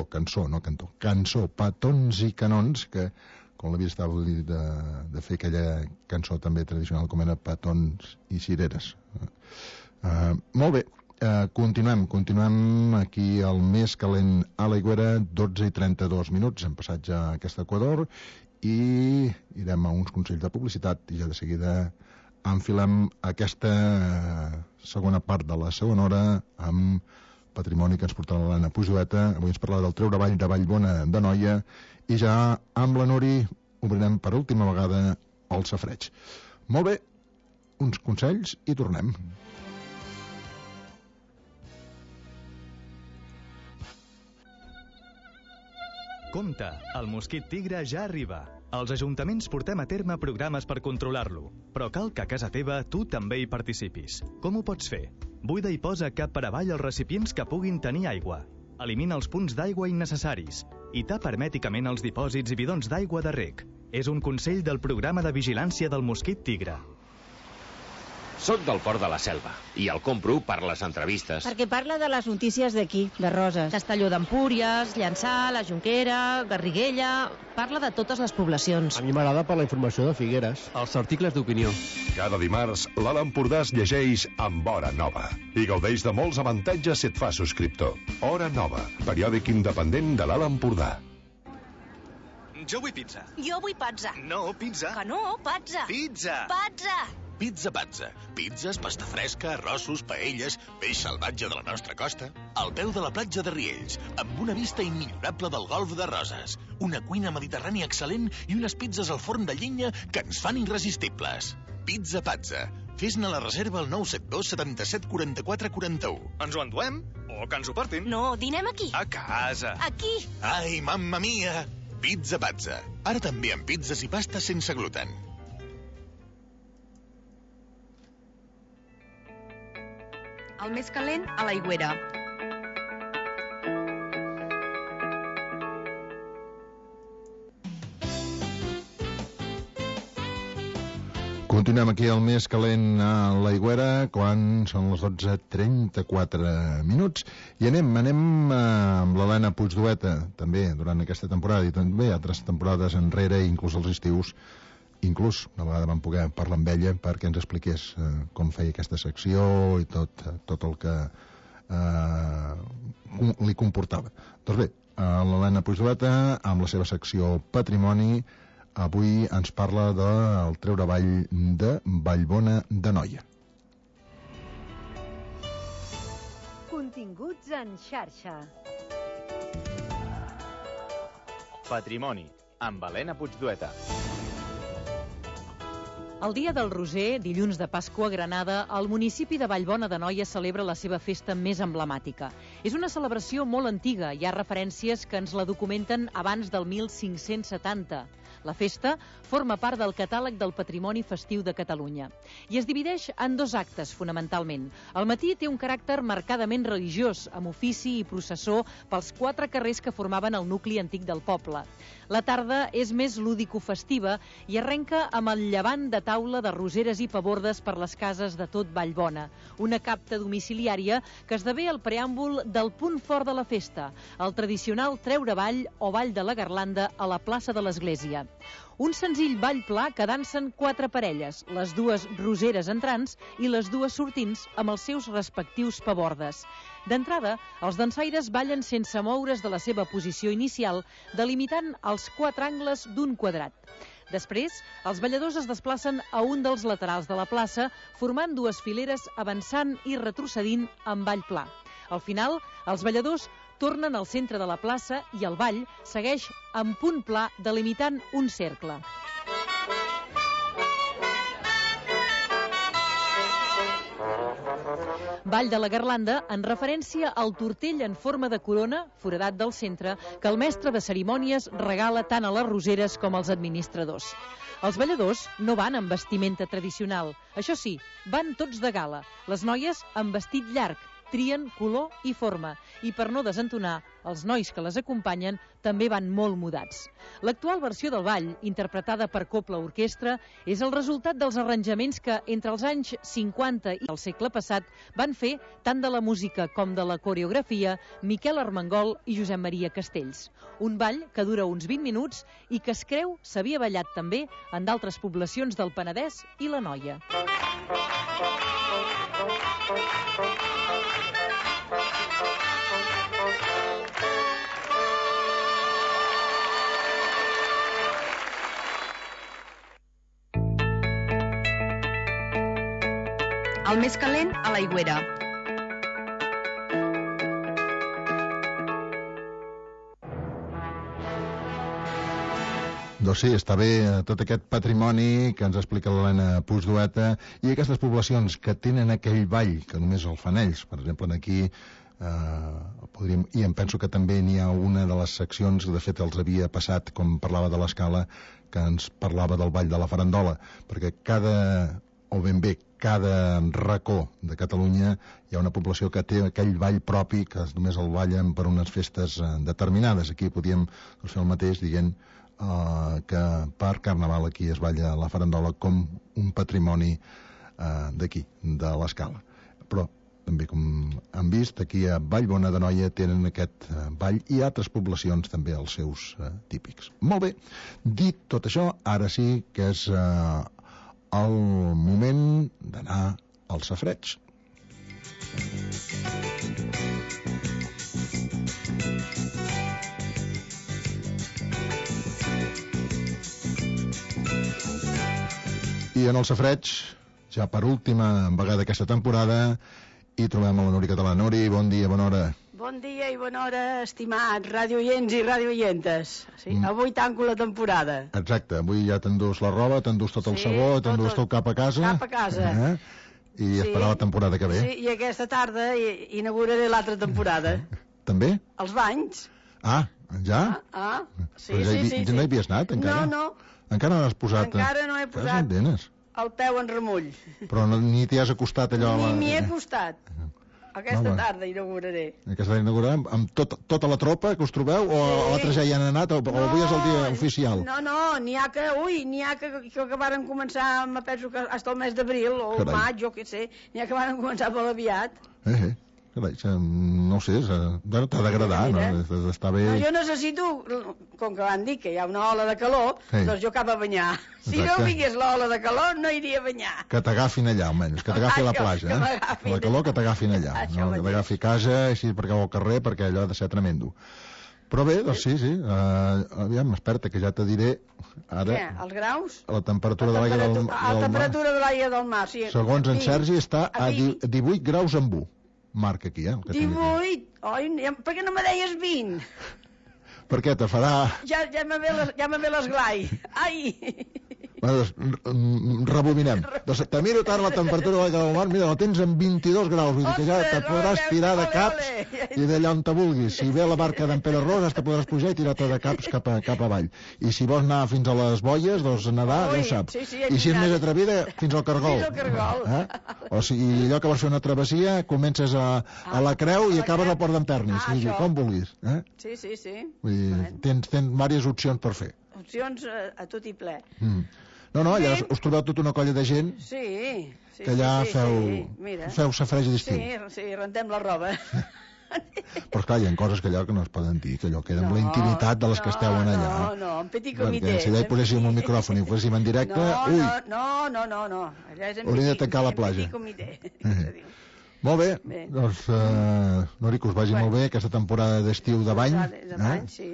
Petons i Canons, que com l'havia establit de fer aquella cançó també tradicional com era Petons i Cireres. Molt bé, continuem aquí al més calent a l'aigüera, 12:32 minuts, hem passat ja aquest Equador, i irem a uns consells de publicitat i ja de seguida enfilem aquesta segona part de la segona hora amb patrimoni que ens portarà l'Anna Pujoeta. Avui ens parlarà del Treure Vall de Vallbona de Noia i ja amb la Nuri obrirem per última vegada el safareig. Molt bé, uns consells i tornem. Compte, el mosquit tigre ja arriba. Els ajuntaments portem a terme programes per controlar-lo, però cal que a casa teva tu també hi participis. Com ho pots fer? Buida i posa cap per avall els recipients que puguin tenir aigua. Elimina els punts d'aigua innecessaris i tapa hermèticament els dipòsits i bidons d'aigua de reg. És un consell del programa de vigilància del mosquit tigre. Soc del Port de la Selva i el compro per les entrevistes. Perquè parla de les notícies d'aquí, de Roses. Castelló d'Empúries, Llançà, la Jonquera, Garriguella... Parla de totes les poblacions. A mi m'agrada per la informació de Figueres. Els articles d'opinió. Cada dimarts, l'Alt Empordà es llegeix amb Hora Nova i gaudeix de molts avantatges si et fa subscriptor. Hora Nova, periòdic independent de l'Alt Empordà. Jo vull pizza. Jo vull pizza. No, pizza. Que no, pizza. Pizza. Pizza. Pizza Pazza. Pizzas, pasta fresca, arrossos, paelles, peix salvatge de la nostra costa. Al peu de la platja de Riells, amb una vista immillorable del golf de Roses. Una cuina mediterrània excel·lent i unes pizzas al forn de llenya que ens fan irresistibles. Pizza Pazza. Fes-ne la reserva al 972 77 44 41. Ens ho enduem? O que ens ho portin? No, dinem aquí. A casa. Aquí. Ai, mamma mia! Pizza Pazza. Ara també amb pizzas i pastes sense gluten. El més calent a l'aigüera. Continuem aquí al més calent a l'Aigüera quan són les 12:34 minuts i anem amb l'Helena Puigdueta també durant aquesta temporada i també altres temporades enrere, inclús els estius. Inclús una vegada vam poder parlar amb ella perquè ens expliqués com feia aquesta secció i tot el que li comportava. Doncs bé, l'Helena Puigdueta amb la seva secció Patrimoni avui ens parla del Treure Vall de Vallbona d'Anoia. Continguts en xarxa. Patrimoni, amb Helena Puigdueta. El dia del Roser, dilluns de Pasqua a Granada, el municipi de Vallbona d'Anoia celebra la seva festa més emblemàtica. És una celebració molt antiga, hi ha referències que ens la documenten abans del 1570. La festa forma part del catàleg del Patrimoni Festiu de Catalunya i es divideix en 2 actes, fonamentalment. Al matí té un caràcter marcadament religiós, amb ofici i processó pels 4 carrers que formaven el nucli antic del poble. La tarda és més lúdico-festiva i arrenca amb el llevant de taula de roseres i pabordes per les cases de tot Vallbona, una capta domiciliària que esdevé el preàmbul del punt fort de la festa, el tradicional treure ball o ball de la garlanda a la plaça de l'Església. Un senzill ball pla que dansen 4 parelles, les 2 roseres entrants i les 2 sortints amb els seus respectius pabordes. D'entrada, els dansaires ballen sense moure's de la seva posició inicial, delimitant els 4 angles d'un quadrat. Després, els balladors es desplacen a un dels laterals de la plaça, formant 2 fileres avançant i retrocedint en ball pla. Al final, els balladors tornen al centre de la plaça i el ball segueix en punt pla delimitant un cercle. Ball de la garlanda en referència al tortell en forma de corona, foradat del centre, que el mestre de cerimònies regala tant a les roseres com als administradors. Els balladors no van amb vestimenta tradicional. Això sí, van tots de gala. Les noies amb vestit llarg, trien color i forma, i per no desentonar, els nois que les acompanyen també van molt mudats. L'actual versió del ball, interpretada per cobla orquestra, és el resultat dels arranjaments que, entre els anys 50 i el segle passat, van fer tant de la música com de la coreografia Miquel Armengol i Josep Maria Castells. Un ball que dura uns 20 minuts i que es creu s'havia ballat també en d'altres poblacions del Penedès i l'Anoia. El més calent a l'Aigüera. Doncs sí, està bé tot aquest patrimoni que ens explica l'Helena Puigdueta i aquestes poblacions que tenen aquell ball que només el fan ells. Per exemple, aquí i em penso que també n'hi ha una de les seccions, de fet els havia passat, com parlava de l'Escala, que ens parlava del ball de la farandola, perquè cada racó de Catalunya hi ha una població que té aquell ball propi que només el ballen per unes festes determinades. Aquí podíem fer el mateix dient que per Carnaval aquí es balla la farandola com un patrimoni d'aquí, de l'Escala. Però també, com han vist, aquí a Vallbona d'Anoia tenen aquest ball i altres poblacions també els seus típics. Molt bé, dit tot això, ara sí que és el moment d'anar al safareig. I en el safareig, ja per última vegada aquesta temporada, hi trobem a la Nuri Català. Nuri, bon dia, bona hora. Bon dia i bona hora, estimats radioients i radioientes. Sí, avui tanco la temporada. Exacte, avui ja t'endús la roba, t'endús tot el sabó, t'endús tot cap a casa. Cap a casa. I esperar la temporada que ve. Sí, i aquesta tarda inauguraré l'altra temporada. També? Els banys. Ah, ja? Sí, sí. No hi havies anat, encara? No. Encara no has posat... Encara no he posat el peu en remull. Però ni t'hi has acostat allò... Ni m'hi he acostat. Aquesta tarda inauguraré. Aquesta tarda inaugurarem amb tota la tropa que us trobeu, o l'altre ja hi han anat, o avui és el dia oficial? No, n'hi ha que varen començar, me penso que fins el mes d'abril, o el maig, jo què sé, n'hi ha que varen començar molt aviat. Carai, no ho sé, t'ha d'agradar, no? Està bé... Jo necessito, com que van dir que hi ha una ola de calor, doncs jo cap a banyar. Si no vingués l'ola de calor, no iria a banyar. Que t'agafin allà, almenys, que t'agafi a la platja. La calor que t'agafin allà, no que t'agafi a casa, així perquè al carrer, perquè allò ha de ser tremendo. Però bé, doncs sí, aviam, espera't, que ja te diré ara... Què, els graus? La temperatura de l'aigua del mar. La temperatura de l'aigua del mar, sí. Segons en Sergi, està a 18 graus amb 1. Marca aquí, 18? Oi, per què no me deies 20? Per què, te farà... Ja me ve l'esglai. Ai! Bueno, doncs, rebobinem. Doncs te miro tant la temperatura de l'aigua del mar, mira, la tens en 22 graus, vull dir que ja te podràs tirar de caps i d'allà on te vulguis. Si ve la barca d'en Pere Roses, te podràs pujar i tirar-te de caps cap avall. I si vols anar fins a les boies, doncs nedar, ja ho saps. I si és més atrevida, fins al cargol. Fins al cargol. O sigui, allò que vols fer una travessia, comences a la Creu i acabes al Port d'en Pernis, com vulguis. Sí. Vull dir, tens diverses opcions per fer. Opcions a tot i ple. No, allà us trobeu tota una colla de gent que allà feu safareig d'estiu. Sí, rentem la roba. Però esclar, hi ha coses que allò que no es poden dir, que allò queda amb la intimitat de les que esteu en allà. No, en petit comitè. Si allà hi poséssim un micròfon i ho féssim en directe, ui! No. Hauria de tancar la platja. En petit comitè. Molt bé, doncs, Nori, que us vagi molt bé aquesta temporada d'estiu de bany. De bany, sí,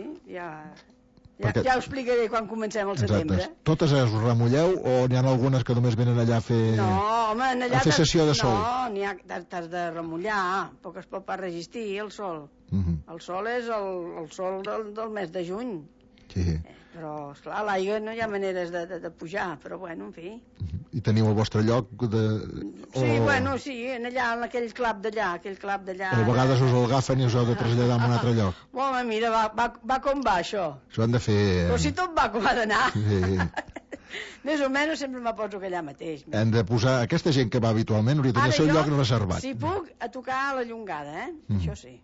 ja ho explicaré quan comencem al setembre. Totes us remulleu o n'hi ha algunes que només venen allà a fer... No, home, allà... A fer sessió de sol? No, t'has de remullar, poc es pot pas resistir el sol. El sol és el sol del mes de juny. Sí. Però, esclar, a l'aigua no hi ha maneres de pujar, però bueno, en fi. I teniu el vostre lloc de... Sí, allà, en aquell clap d'allà, O a vegades us el agafen i us heu de traslladar a un altre lloc. Home, mira, va com va, això. Això han de fer... Però si tot va com ha d'anar. Sí. Més o menys sempre me poso allà mateix. Hem de posar... Aquesta gent que va habitualment hauria de tenir el seu lloc reservat. Si puc, a tocar a la llongada, Això sí.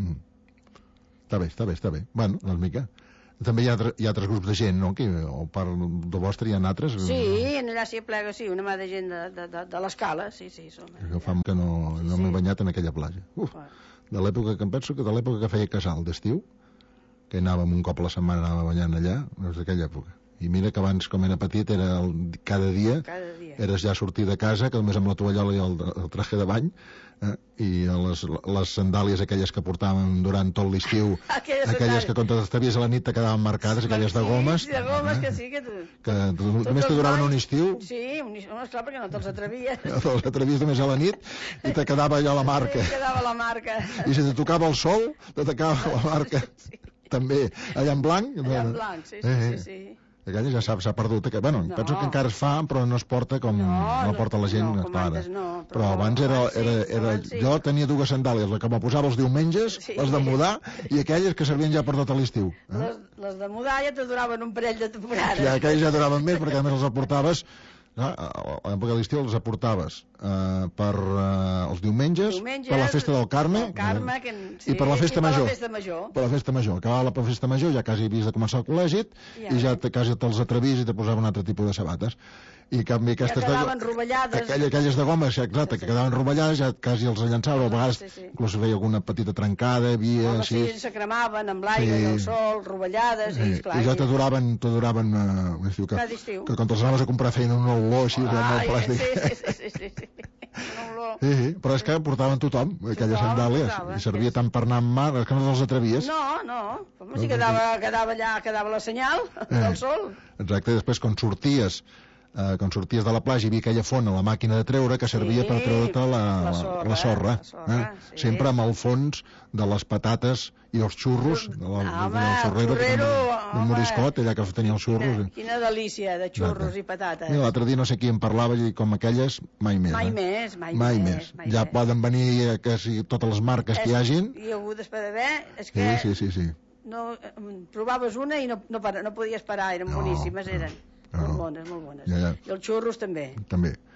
Està bé. Bueno, doncs mica... També hi ha altres grups de gent, no? Que a part del vostre hi ha altres? Sí, allà s'hi aplega, una mà de gent de l'escala, sí. Jo fa que no m'he banyat en aquella platja. De l'època que em penso que de l'època que feia casal d'estiu, que anàvem un cop a la setmana, anàvem banyant allà, doncs d'aquella època. I mira que abans, com era petit, era cada dia eres ja sortir de casa, que només amb la tovallola i el traje de bany, i les sandàlies aquelles que portàvem durant tot l'estiu, aquelles que quan t'estavies a la nit te quedaven marcades, aquelles de gomes. De gomes, que sí, que només te duraven un estiu. Sí, esclar, perquè no te'ls atrevies. No te'ls atrevies només a la nit i te quedava allò la marca. Sí, quedava la marca. I si te tocava el sol, te tocava la marca. També, allà en blanc. Allà en blanc, sí. Aquella ja s'ha perdut. Bueno, penso que encara es fa, però no es porta com no porta la gent. Però abans jo tenia dues sandàlies, la que me posava els diumenges, les de mudar, i aquelles que servien ja per tot l'estiu. Les de mudar ja te duraven un parell de temporades. Ja, aquelles ja duraven més, perquè a més les aportaves... A l'època de l'estiu els aportaves per els diumenges, per la festa del Carme, i per la festa major. Per la festa major. Acabava la festa major, ja quasi havies de començar el col·legi, i ja quasi te'ls atrevies i te posaven un altre tipus de sabates. I en canvi aquestes... Ja quedaven rovellades. Aquelles de gomes, exacte, que quedaven rovellades, ja quasi els llançava, a vegades inclús feia alguna petita trencada, havia així... Sí, se cremaven amb l'aigua i el sol, rovellades, i esclar... I ja te duraven que quan te'ls anaves a comprar feien una olor així, molt plàstic. Sí, però és que portaven tothom, aquelles sandàlies, i servia tant per anar en mar, és que no te'ls atrevies. No, com si quedava allà, quedava la senyal del sol. Exacte, i després quan sorties de la platja hi havia aquella font a la màquina de treure que servia per treure-te la sorra. Sempre amb el fons de les patates i els xurros del sorrero del Moriscot, allà que tenia els xurros. Quina delícia de xurros i patates. L'altre dia no sé qui em parlava i com aquelles mai més. Mai més. Ja poden venir quasi totes les marques que hi hagin. I hagudes per haver, és que sí. Provaves una i no podies parar, eren boníssimes, eren. Molt bones. I els xurros també.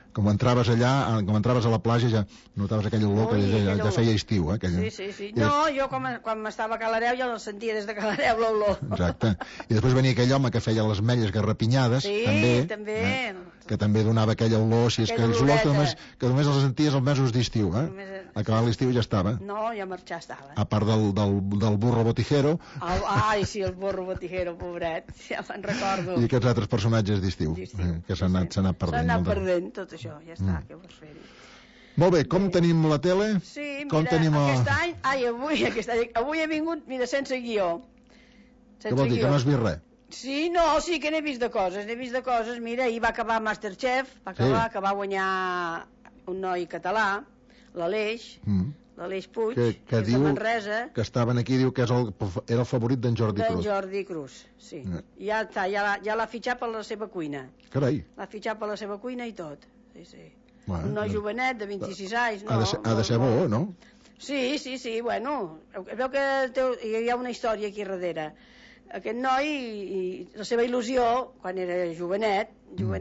com entraves allà, com entraves a la platja ja notaves aquell olor que ja feia estiu, Sí. No, jo quan m'estava a Calareu ja el sentia des de Calareu l'olor. Exacte. I després venia aquell home que feia les melles garrapinyades, també. Que també donava aquella olor, si és que els olors que només els senties els mesos d'estiu, acabat l'estiu ja estava. No, ja marxar estava. A part del burro botijero. Ai, sí, el burro botijero, pobret, ja me'n recordo. I aquests altres personatges d'estiu, que s'han anat perdent. S'han anat perdent, tot això, ja està, què vols fer-hi? Molt bé, com tenim la tele? Sí, mira, avui he vingut, mira, sense guió. Què vol dir, que no has vist res? Sí que n'he vist de coses, mira, ahir va acabar Masterchef, que va guanyar un noi català, l'Aleix Puig, que diu Manresa, que estaven aquí, diu que era el favorit d'en Jordi Cruz. D'en Jordi Cruz, sí. Ja l'ha fitxat per la seva cuina. Carai. L'ha fitxat per la seva cuina i tot, sí. Bueno, un noi jovenet de 26 anys, no? Ha de ser bo, no? Sí, bueno, veu que hi ha una història aquí darrere. Aquest noi, la seva il·lusió, quan era jovenet,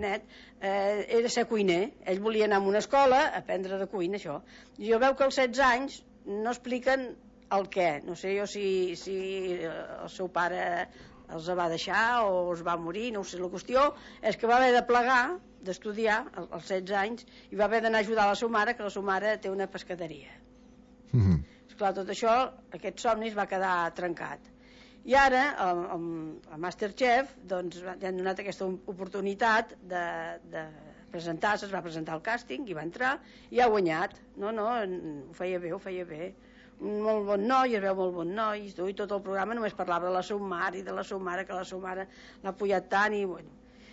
era ser cuiner. Ell volia anar a una escola a aprendre de cuina, això. I jo veu que als 16 anys no expliquen el què. No sé jo si el seu pare els va deixar o es va morir, no sé. La qüestió és que va haver de plegar, d'estudiar, als 16 anys, i va haver d'anar a ajudar la seva mare, que la seva mare té una pescaderia. Esclar, tot això, aquest somni es va quedar trencat. I ara, a Masterchef, doncs, ja han donat aquesta oportunitat de presentar-se, es va presentar al càsting i va entrar i ha guanyat. No, ho feia bé. Un molt bon noi, es veu molt bon noi, i tot el programa només parlava de la seva mare i de la seva mare, que la seva mare l'ha apoyat tant i, bueno,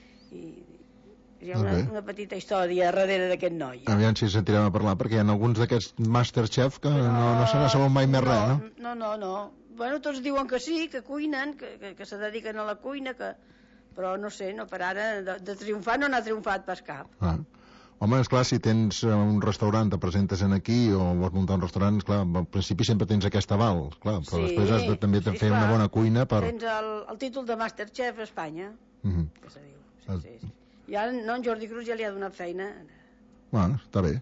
hi ha una petita història darrere d'aquest noi. Aviam si sentirem a parlar, perquè hi ha alguns d'aquests Masterchef que no se n'ha sabut mai més res, no? No. Bueno, tots diuen que sí, que cuinen, que se dediquen a la cuina, però no sé, per ara de triomfar no n'ha triomfat pas cap. Home, esclar, si tens un restaurant, te presentes aquí o vols muntar un restaurant, esclar, al principi sempre tens aquest aval, clar, però després has de també fer una bona cuina per... Tens el títol de Masterchef a Espanya, que se diu. Sí. I ara en Jordi Cruz ja li ha donat feina. Bueno, està bé.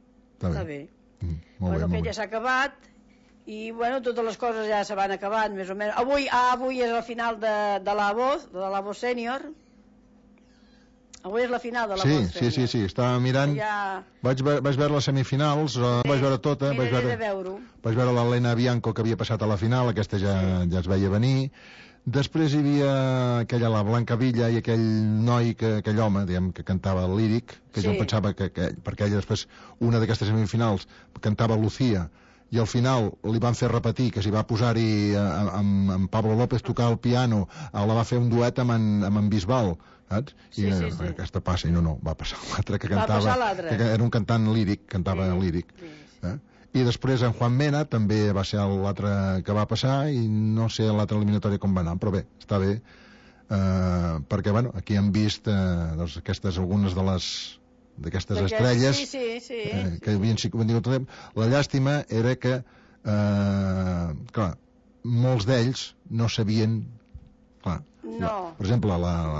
Bueno, que ja s'ha acabat i, bueno, totes les coses ja se van acabant, més o menys. Avui és la final de la Voz Sènior. Avui és la final de la Voz Sènior. Sí, estava mirant. Vaig veure les semifinals, vaig veure tota. Vaig veure l'Helena Bianco, que havia passat a la final, aquesta ja es veia venir. Després hi havia la Blanca Villa i aquell noi, aquell home, diguem, que cantava el líric, que jo pensava que perquè ella després, una d'aquestes semifinals, cantava Lucía, i al final li van fer repetir que s'hi va posar-hi amb Pablo López tocar el piano, la va fer un duet amb en Bisbal, saps? I aquesta passa, i no, va passar l'altre que cantava, que era un cantant líric, cantava líric. I després en Juan Mena també va ser l'altre que va passar i no sé l'altra eliminatòria com va anar, però bé, està bé, perquè bueno, aquí hem vist algunes d'aquestes estrelles que havien tingut temps. La llàstima era que clar, molts d'ells no sabien, clar, per exemple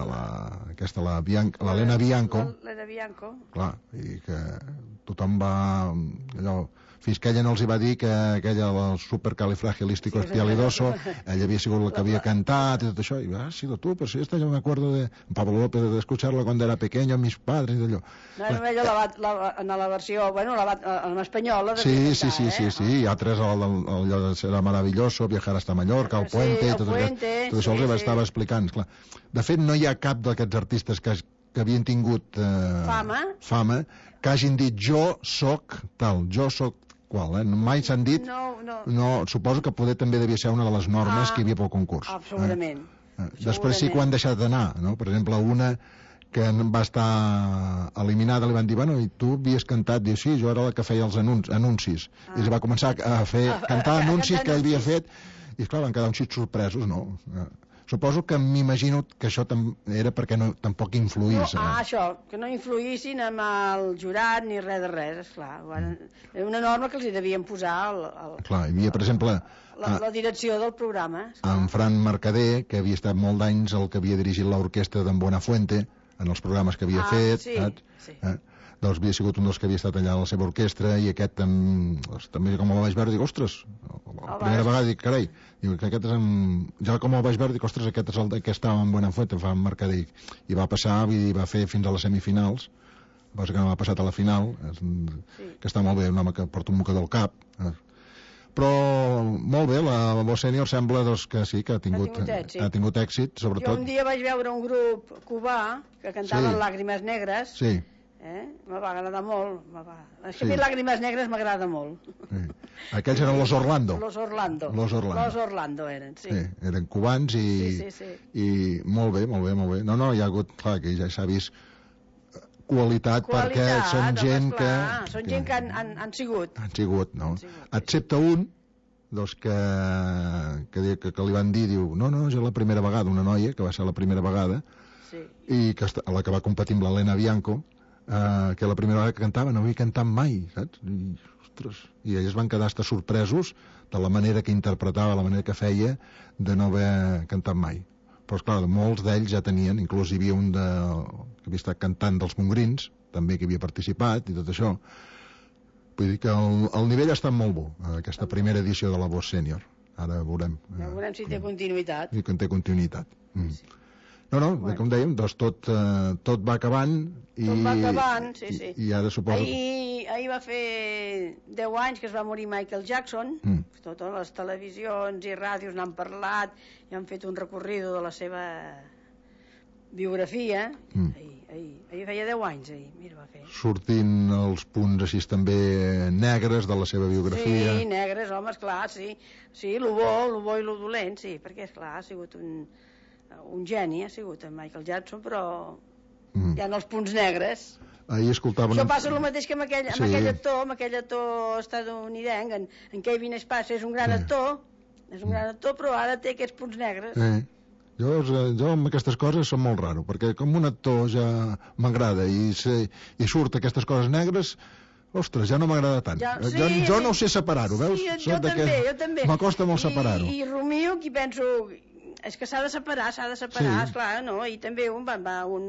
l'Helena Bianco, clar, i que tothom va fins que ella no els hi va dir que aquella del supercalifragilístico espialidoso, ella havia sigut la que havia cantat i tot això, i ha sido tú, pero si esta yo me acuerdo de Pablo López de escucharla cuando era pequeño, mis padres, i allò. No, ella en la versió, bueno, en espanyol, sí, i altres, allò de Será maravilloso, viajar hasta Mallorca, el Puente, tot això els estava explicant, clar. De fet, no hi ha cap d'aquests artistes que havien tingut fama, que hagin dit jo soc tal, jo soc qual, mai s'han dit, no, suposo que poder també devia ser una de les normes que hi havia pel concurs. Absolutament. Després sí que ho han deixat d'anar, no? Per exemple, una que va estar eliminada, li van dir, bueno, i tu havies cantat, diu, sí, jo era la que feia els anuncis, i va començar a cantar anuncis que ell havia fet, i esclar, van quedar uns xics sorpresos, no? Suposo que m'imagino que això era perquè tampoc influís. Això, que no influïssin amb el jurat ni res de res, esclar. Era una norma que els hi devien posar clar, hi havia, per exemple, la direcció del programa. En Fran Mercader, que havia estat molt d'anys el que havia dirigit l'orquestra d'en Buenafuente en els programes que havia fet, saps? doncs havia sigut un dels que havia estat allà a la seva orquestra, i aquest també com el vaig veure, dic, ostres, la primera vegada dic, carai, dic, que aquest és ja com el vaig veure, dic, ostres, aquest és el que estava en Buenafuente, fa marcar, dic, i va passar, i va fer fins a les semifinals, cosa que no m'ha passat a la final, que està molt bé, un home que porta un mocador al cap, però molt bé, la Voz Sènior sembla doncs, que sí, que ha tingut èxit, sobretot. Jo un dia vaig veure un grup cubà que cantaven Làgrimes Negres, me va agradar molt, és que a mi Làgrimes Negres m'agrada molt. Aquells eren Los Orlando. Los Orlando eren, sí. Eren cubans i molt bé. No, hi ha hagut, clar, que ja s'ha vist qualitat, perquè són gent que... Són gent que han sigut. Han sigut, no? Excepte un, doncs que li van dir, diu, no, és la primera vegada, una noia, que va ser la primera vegada, i la que va competir amb l'Helena Bianco, que la primera vegada que cantava no havia cantat mai, saps? I ells van quedar hasta sorpresos de la manera que interpretava, la manera que feia, de no haver cantat mai. Però, esclar, molts d'ells ja tenien, inclús hi havia un que havia estat cantant dels Mongrins, també que havia participat i tot això. Vull dir que el nivell ha estat molt bo, aquesta primera edició de la Voz Sènior. Ara veurem. Ja veurem si té continuïtat. I que té continuïtat. No, com dèiem, doncs tot va acabant. Tot va acabant, sí. I ara suposo... Ahir va fer 10 anys que es va morir Michael Jackson. Totes les televisions i ràdios n'han parlat i han fet un recorrido de la seva biografia. Ahir feia 10 anys, mira, va fer. Sortint els punts així també negres de la seva biografia. Sí, negres, home, esclar, sí. Sí, lo bo i lo dolent, sí, perquè, esclar, ha sigut un geni, ha sigut en Michael Jackson, però hi ha els punts negres. Ahir escoltàvem... Això passa el mateix que amb aquell actor estadounidenc, en Kevin Spacey, és un gran actor, però ara té aquests punts negres. Jo amb aquestes coses som molt raro, perquè com un actor ja m'agrada i surt aquestes coses negres, ostres, ja no m'agrada tant. Jo no ho sé separar-ho, veus? Sí, jo també. M'acosta molt separar-ho. I rumio, qui penso... És que s'ha de separar, esclar, no? I també un va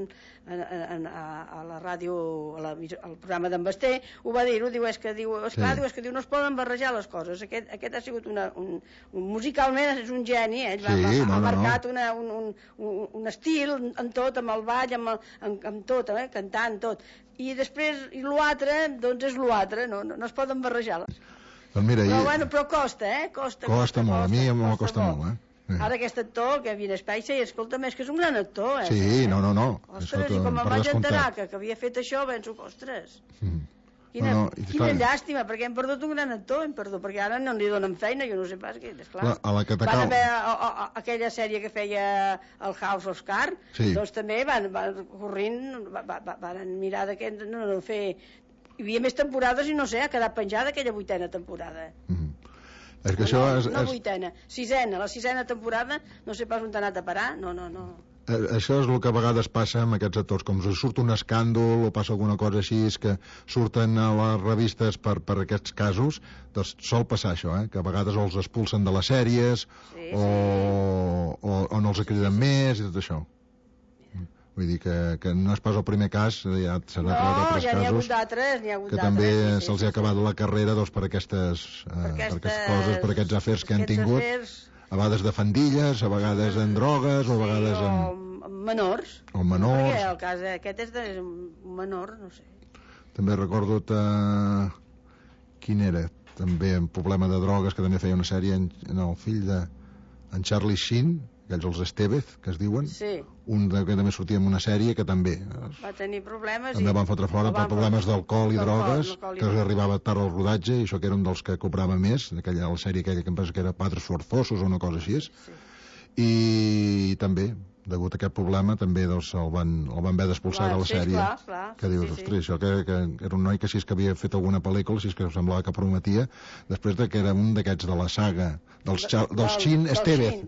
a la ràdio, al programa d'en Basté, ho va dir, diu, és que no es poden barrejar les coses. Aquest ha sigut musicalment és un geni, ell ha marcat un estil en tot, amb el ball, amb tot, cantant, tot. I després, l'altre, doncs és l'altre, no es poden barrejar. Però costa, Costa molt, a mi m'ho costa molt, Ara aquest actor, Kevin Spacey, escolta'm, és que és un gran actor, Sí, no. Ostres, i com em vaig enterar que havia fet això, penso, ostres, quina llàstima, perquè hem perdut un gran actor, perquè ara no li donen feina, jo no sé pas què, esclar. Van haver aquella sèrie que feia el House of Cards, doncs també van corrint, van mirar d'aquest, no fer... Hi havia més temporades i no sé, ha quedat penjada aquella 8a temporada. És que això no 8a, 6a, la 6a temporada, no sé pas on t'ha anat a parar, no. Això és el que a vegades passa amb aquests actors, com surt un escàndol o passa alguna cosa així, és que surten a les revistes per aquests casos, doncs sol passar això, que a vegades els expulsen de les sèries o no els criden més i tot això. Vull dir que no és pas el primer cas, ja s'han acabat altres casos que també se'ls ha acabat la carrera per aquestes coses, per aquests afers que han tingut, a vegades de fandilles, a vegades en drogues o a vegades en menors. Perquè el cas aquest és d'un menor, no sé. També recordo quin era també un problema de drogues, que també feia una sèrie en el fill d'en Charlie Sheen, aquells els Estevez, que es diuen, un que també sortia en una sèrie que també va tenir problemes, també van fotre fora per problemes d'alcohol i drogues, que arribava tard al rodatge, i això que era un dels que cobrava més, la sèrie aquella que em pensa que era Padres Forzosos o una cosa així, i també degut a aquest problema també doncs, el van haver d'expulsar de la sèrie. Que dius, ostres, això que era un noi que si és que havia fet alguna pel·lícula, si és que semblava que prometia, després que era un d'aquests de la saga dels Chin Estevez,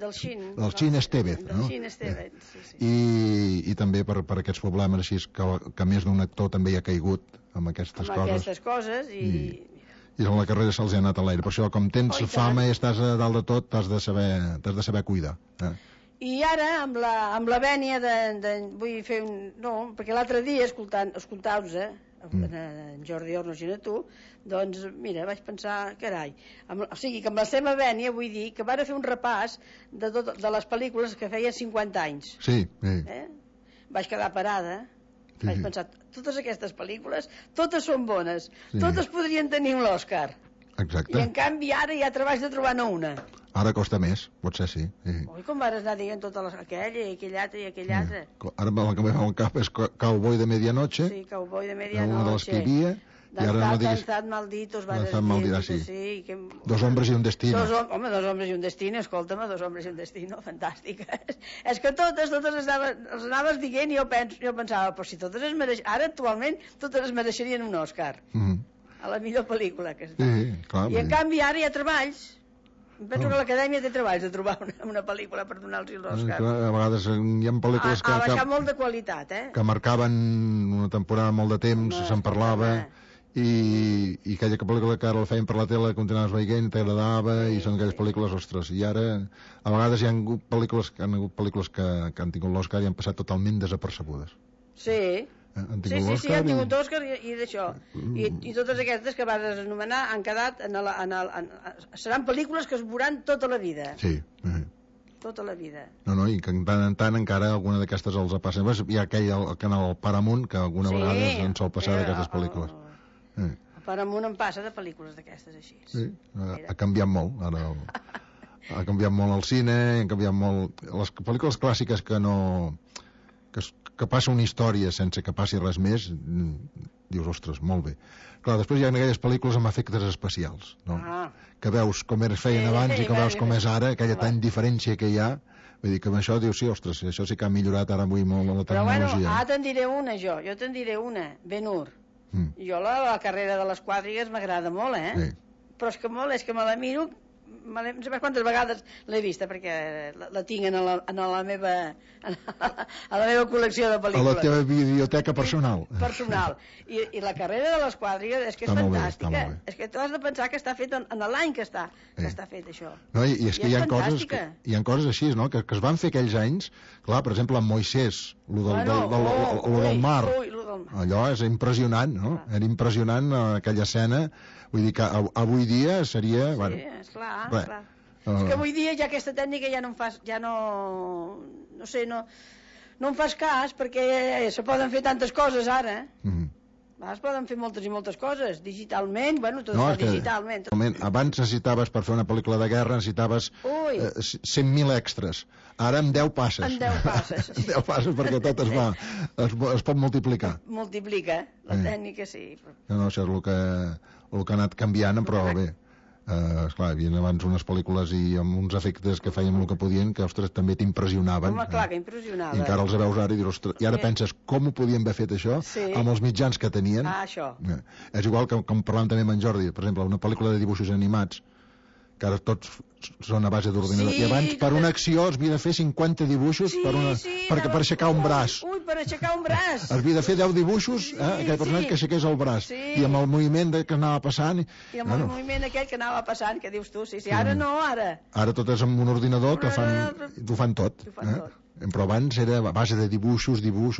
i també per aquests problemes així que més d'un actor també hi ha caigut amb aquestes coses i en la carrera se'ls ha anat a l'aire. Per això, com tens fama i estàs a dalt de tot, t'has de saber cuidar. I ara, amb la vènia vull fer perquè l'altre dia, escoltant-vos, en Jordi Orno, imagina't tu, doncs mira, vaig pensar, carai, o sigui que amb la seva vènia vull dir que van fer un repàs de les pel·lícules que feien 50 anys. Sí. Vaig quedar parada, vaig pensar, totes aquestes pel·lícules, totes són bones, totes podrien tenir un Òscar. Exacte. I en canvi ara hi ha treballs de trobar-ne una. Ara costa més, potser sí. Oi, com vas anar dient totes aquella i aquell altre i aquell altre. Ara el que m'he fet al cap és Cowboy de Medianoche. Sí, Cowboy de Medianoche. Una de les que hi havia. I ara no diguis... Danzad malditos, Danzad malditos, sí. Sí, que... Dos hombres i un destino. Home, Dos hombres i un destino, escolta'm, Dos hombres i un destino, fantàstica. És que totes els anaves dient i jo pensava, però si totes es mereixen... Ara, actualment, totes es mereixerien un Òscar. A la millor pel·lícula que està. Clar, I en canvi ara hi ha treballs. Penso que l'Acadèmia té treballs de trobar una pel·lícula per donar-los l'Òscar. A vegades hi ha pel·lícules ha baixat molt de qualitat, que marcaven una temporada molt de temps, se'n parlava, i aquella pel·lícula que ara la feien per la tele continuaves veient, t'agradava, i són aquelles pel·lícules, ostres, i ara a vegades hi ha hagut pel·lícules que han tingut l'Òscar i han passat totalment desapercebudes. Sí, han tingut Òscar i d'això. I totes aquestes que vas anomenar han quedat seran pel·lícules que es veuran tota la vida. Sí. Tota la vida. No, i que tant en tant encara alguna d'aquestes els passa. Hi ha aquell al canal Paramount que alguna vegada ens sol passar d'aquestes pel·lícules. El Paramount em passa de pel·lícules d'aquestes així. Sí, ha canviat molt. Ara ha canviat molt el cine, han canviat molt... Les pel·lícules clàssiques que passa una història sense que passi res més, dius, ostres, molt bé. Clar, després hi ha aquelles pel·lícules amb efectes especials, no? Que veus com feien abans i que veus com és ara, aquella tan diferència que hi ha. Vull dir que amb això dius, sí, ostres, això sí que ha millorat ara avui molt la tecnologia. Però bueno, te'n diré una jo te'n diré una, Ben-Hur. Jo la carrera de les quadrigues m'agrada molt, però és que me la miro, no sé quantes vegades l'he vista, perquè la tinc a la meva col·lecció de pel·lícules. A la teva biblioteca personal. I la carrera de les quadrigues és que és fantàstica. És que tu has de pensar que està fet en l'any que està fet això. No, i és que hi ha coses així, no?, que es van fer aquells anys. Clar, per exemple, en Moisès, lo del mar, allò és impressionant, no? Era impressionant aquella escena. Vull dir que avui dia seria... Sí, esclar. És que avui dia ja aquesta tècnica ja no em fas... No em fas cas, perquè se poden fer tantes coses ara. Es poden fer moltes i moltes coses, digitalment, tot es fa digitalment. Abans necessitaves, per fer una pel·lícula de guerra, necessitaves 100.000 extras. Ara amb 10 passes. Amb 10 passes. Amb 10 passes, perquè tot es pot multiplicar. Multiplica, la tècnica sí. No, això és el que ha anat canviant, però bé. Esclar, hi havia abans unes pel·lícules i amb uns efectes que feien el que podien, que, ostres, també t'impressionaven. Home, clar, que impressionava. I encara els veus ara i dius, ostres, i ara penses com ho podien haver fet això amb els mitjans que tenien. Això. És igual que com parlàvem també amb en Jordi, per exemple, una pel·lícula de dibuixos animats, que ara tots són a base d'ordinador. I abans, per una acció, es havia de fer 50 dibuixos per aixecar un braç. Per aixecar un braç. Es havia de fer 10 dibuixos, aquell personatge que aixequés el braç. I amb el moviment que anava passant... I amb el moviment aquell que anava passant, que dius tu, ara no, ara. Ara tot és amb un ordinador que t'ho fan tot. Però abans era a base de dibuixos.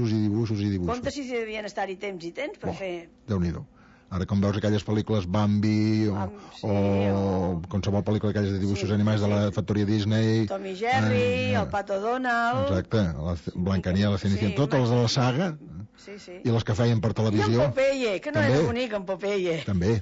Compte si devien estar-hi temps i temps per fer... Déu-n'hi-do. Ara, com veus aquelles pel·lícules Bambi o qualsevol pel·lícula aquelles de dibuixos animats de la factoria Disney... Tom i Jerry, el Pato Donald... Exacte, la Blancanieves, la Cenicienta, totes les de la saga, i les que feien per televisió... I en Popeye, que no era bonic, en Popeye. També.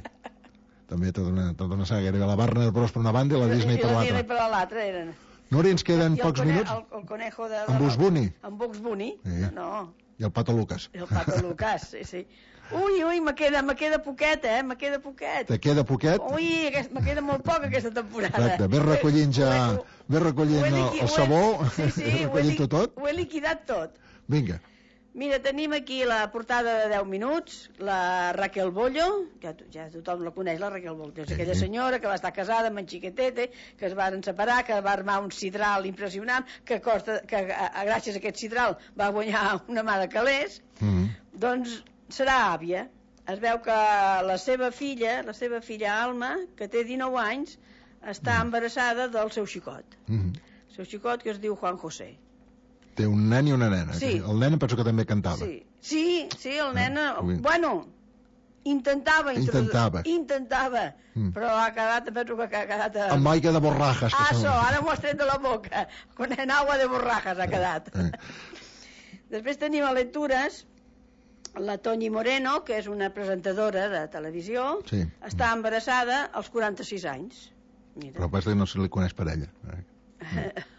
També tota una saga. Era la Warner Bros. Per una banda i la Disney per l'altra. I la Disney per l'altra eren... Núria, ens queden pocs minuts? El conejo de... En Bugs Bunny? En Bugs Bunny, no. I el Pato Lucas. I el Pato Lucas, sí. Ui, me queda poquet, me queda poquet. Te queda poquet? Ui, me queda molt poc aquesta temporada. Exacte, ves recollint el sabó, recollint-ho tot. Ho he liquidat tot. Vinga. Mira, tenim aquí la portada de 10 minuts, la Raquel Bollo, que ja tothom la coneix, la Raquel Bollo, és aquella senyora que va estar casada amb en Chiquetete, que es varen separar, que va armar un sidral impressionant, que gràcies a aquest sidral va guanyar una mà de calés, doncs serà àvia. Es veu que la seva filla Alma, que té 19 anys, està embarassada del seu xicot. El seu xicot, que es diu Juan José. Té un nen i una nena. Sí. El nen penso que també cantava. Sí, el nen... Bueno, intentava. Però ha quedat, penso que ha quedat... Amb aigua de borrajas. Ara m'ho has tret de la boca. Con agua de borrajas ha quedat. Després tenim a lectures la Toñi Moreno, que és una presentadora de televisió. Està embarassada als 46 anys. Però passa que no se li coneix per ella.